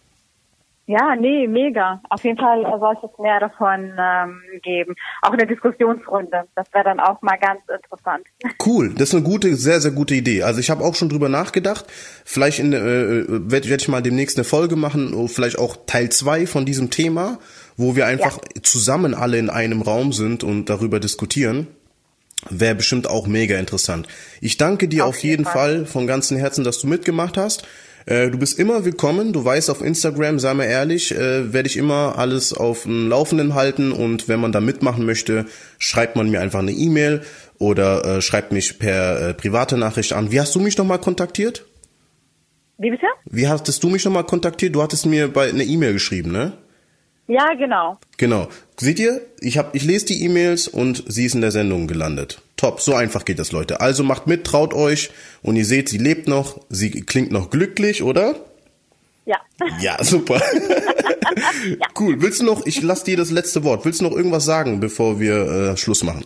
Ja, nee, mega. Auf jeden Fall soll es jetzt mehr davon geben. Auch eine Diskussionsrunde. Das wäre dann auch mal ganz interessant. Cool, das ist eine gute, sehr, sehr gute Idee. Also ich habe auch schon drüber nachgedacht. Vielleicht werde ich mal demnächst eine Folge machen, vielleicht auch Teil 2 von diesem Thema, wo wir einfach zusammen alle in einem Raum sind und darüber diskutieren. Wäre bestimmt auch mega interessant. Ich danke dir auf jeden Fall von ganzem Herzen, dass du mitgemacht hast. Du bist immer willkommen. Du weißt, auf Instagram, sei mal ehrlich, werde ich immer alles auf dem Laufenden halten. Und wenn man da mitmachen möchte, schreibt man mir einfach eine E-Mail oder schreibt mich per private Nachricht an. Wie hast du mich nochmal kontaktiert? Wie bitte? Wie hattest du mich nochmal kontaktiert? Du hattest mir eine E-Mail geschrieben, ne? Ja, genau. Genau. Seht ihr? Ich lese die E-Mails und sie ist in der Sendung gelandet. Top, so einfach geht das, Leute. Also macht mit, traut euch und ihr seht, sie lebt noch, sie klingt noch glücklich, oder? Ja. Ja, super. Ja. Cool. Willst du noch, ich lasse dir das letzte Wort, willst du noch irgendwas sagen, bevor wir Schluss machen?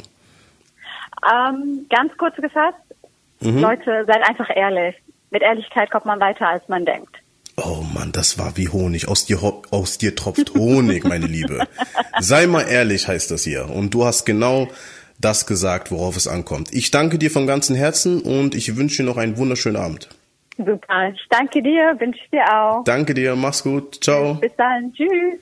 Ganz kurz gefasst, Leute, seid einfach ehrlich. Mit Ehrlichkeit kommt man weiter, als man denkt. Oh Mann, das war wie Honig. Aus dir tropft Honig, meine Liebe. Sei mal ehrlich, heißt das hier. Und du hast genau das gesagt, worauf es ankommt. Ich danke dir von ganzem Herzen und ich wünsche dir noch einen wunderschönen Abend. Super. Ich danke dir, wünsche ich dir auch. Danke dir, mach's gut. Ciao. Bis dann. Tschüss.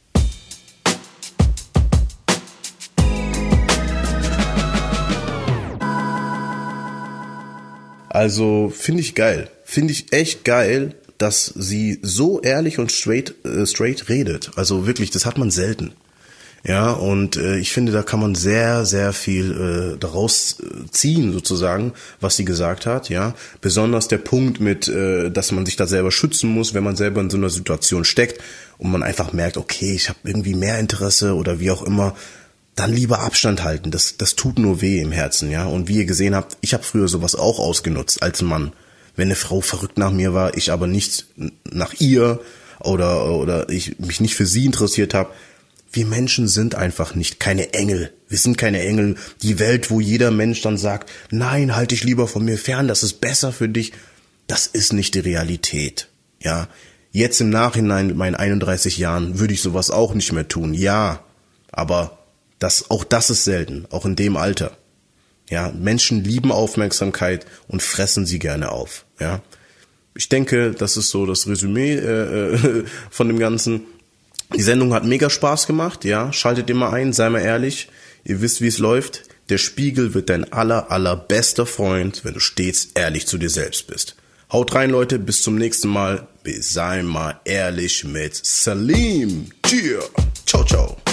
Also, finde ich geil. Finde ich echt geil, dass sie so ehrlich und straight redet. Also wirklich, das hat man selten. Ja, und ich finde, da kann man sehr, sehr viel daraus ziehen, sozusagen, was sie gesagt hat. Ja, besonders der Punkt mit, dass man sich da selber schützen muss, wenn man selber in so einer Situation steckt und man einfach merkt, okay, ich habe irgendwie mehr Interesse oder wie auch immer. Dann lieber Abstand halten. Das tut nur weh im Herzen, ja. Und wie ihr gesehen habt, ich habe früher sowas auch ausgenutzt als Mann. Wenn eine Frau verrückt nach mir war, ich aber nicht nach ihr oder ich mich nicht für sie interessiert habe. Wir Menschen sind einfach nicht keine Engel. Wir sind keine Engel. Die Welt, wo jeder Mensch dann sagt, nein, halt dich lieber von mir fern, das ist besser für dich. Das ist nicht die Realität, ja. Jetzt im Nachhinein mit meinen 31 Jahren würde ich sowas auch nicht mehr tun, ja. Aber auch das ist selten, auch in dem Alter. Ja, Menschen lieben Aufmerksamkeit und fressen sie gerne auf. Ja, ich denke, das ist so das Resümee von dem Ganzen. Die Sendung hat mega Spaß gemacht. Ja, schaltet immer ein, sei mal ehrlich. Ihr wisst, wie es läuft. Der Spiegel wird dein allerbester Freund, wenn du stets ehrlich zu dir selbst bist. Haut rein, Leute. Bis zum nächsten Mal. Sei mal ehrlich mit Salim. Cheer. Ciao, ciao.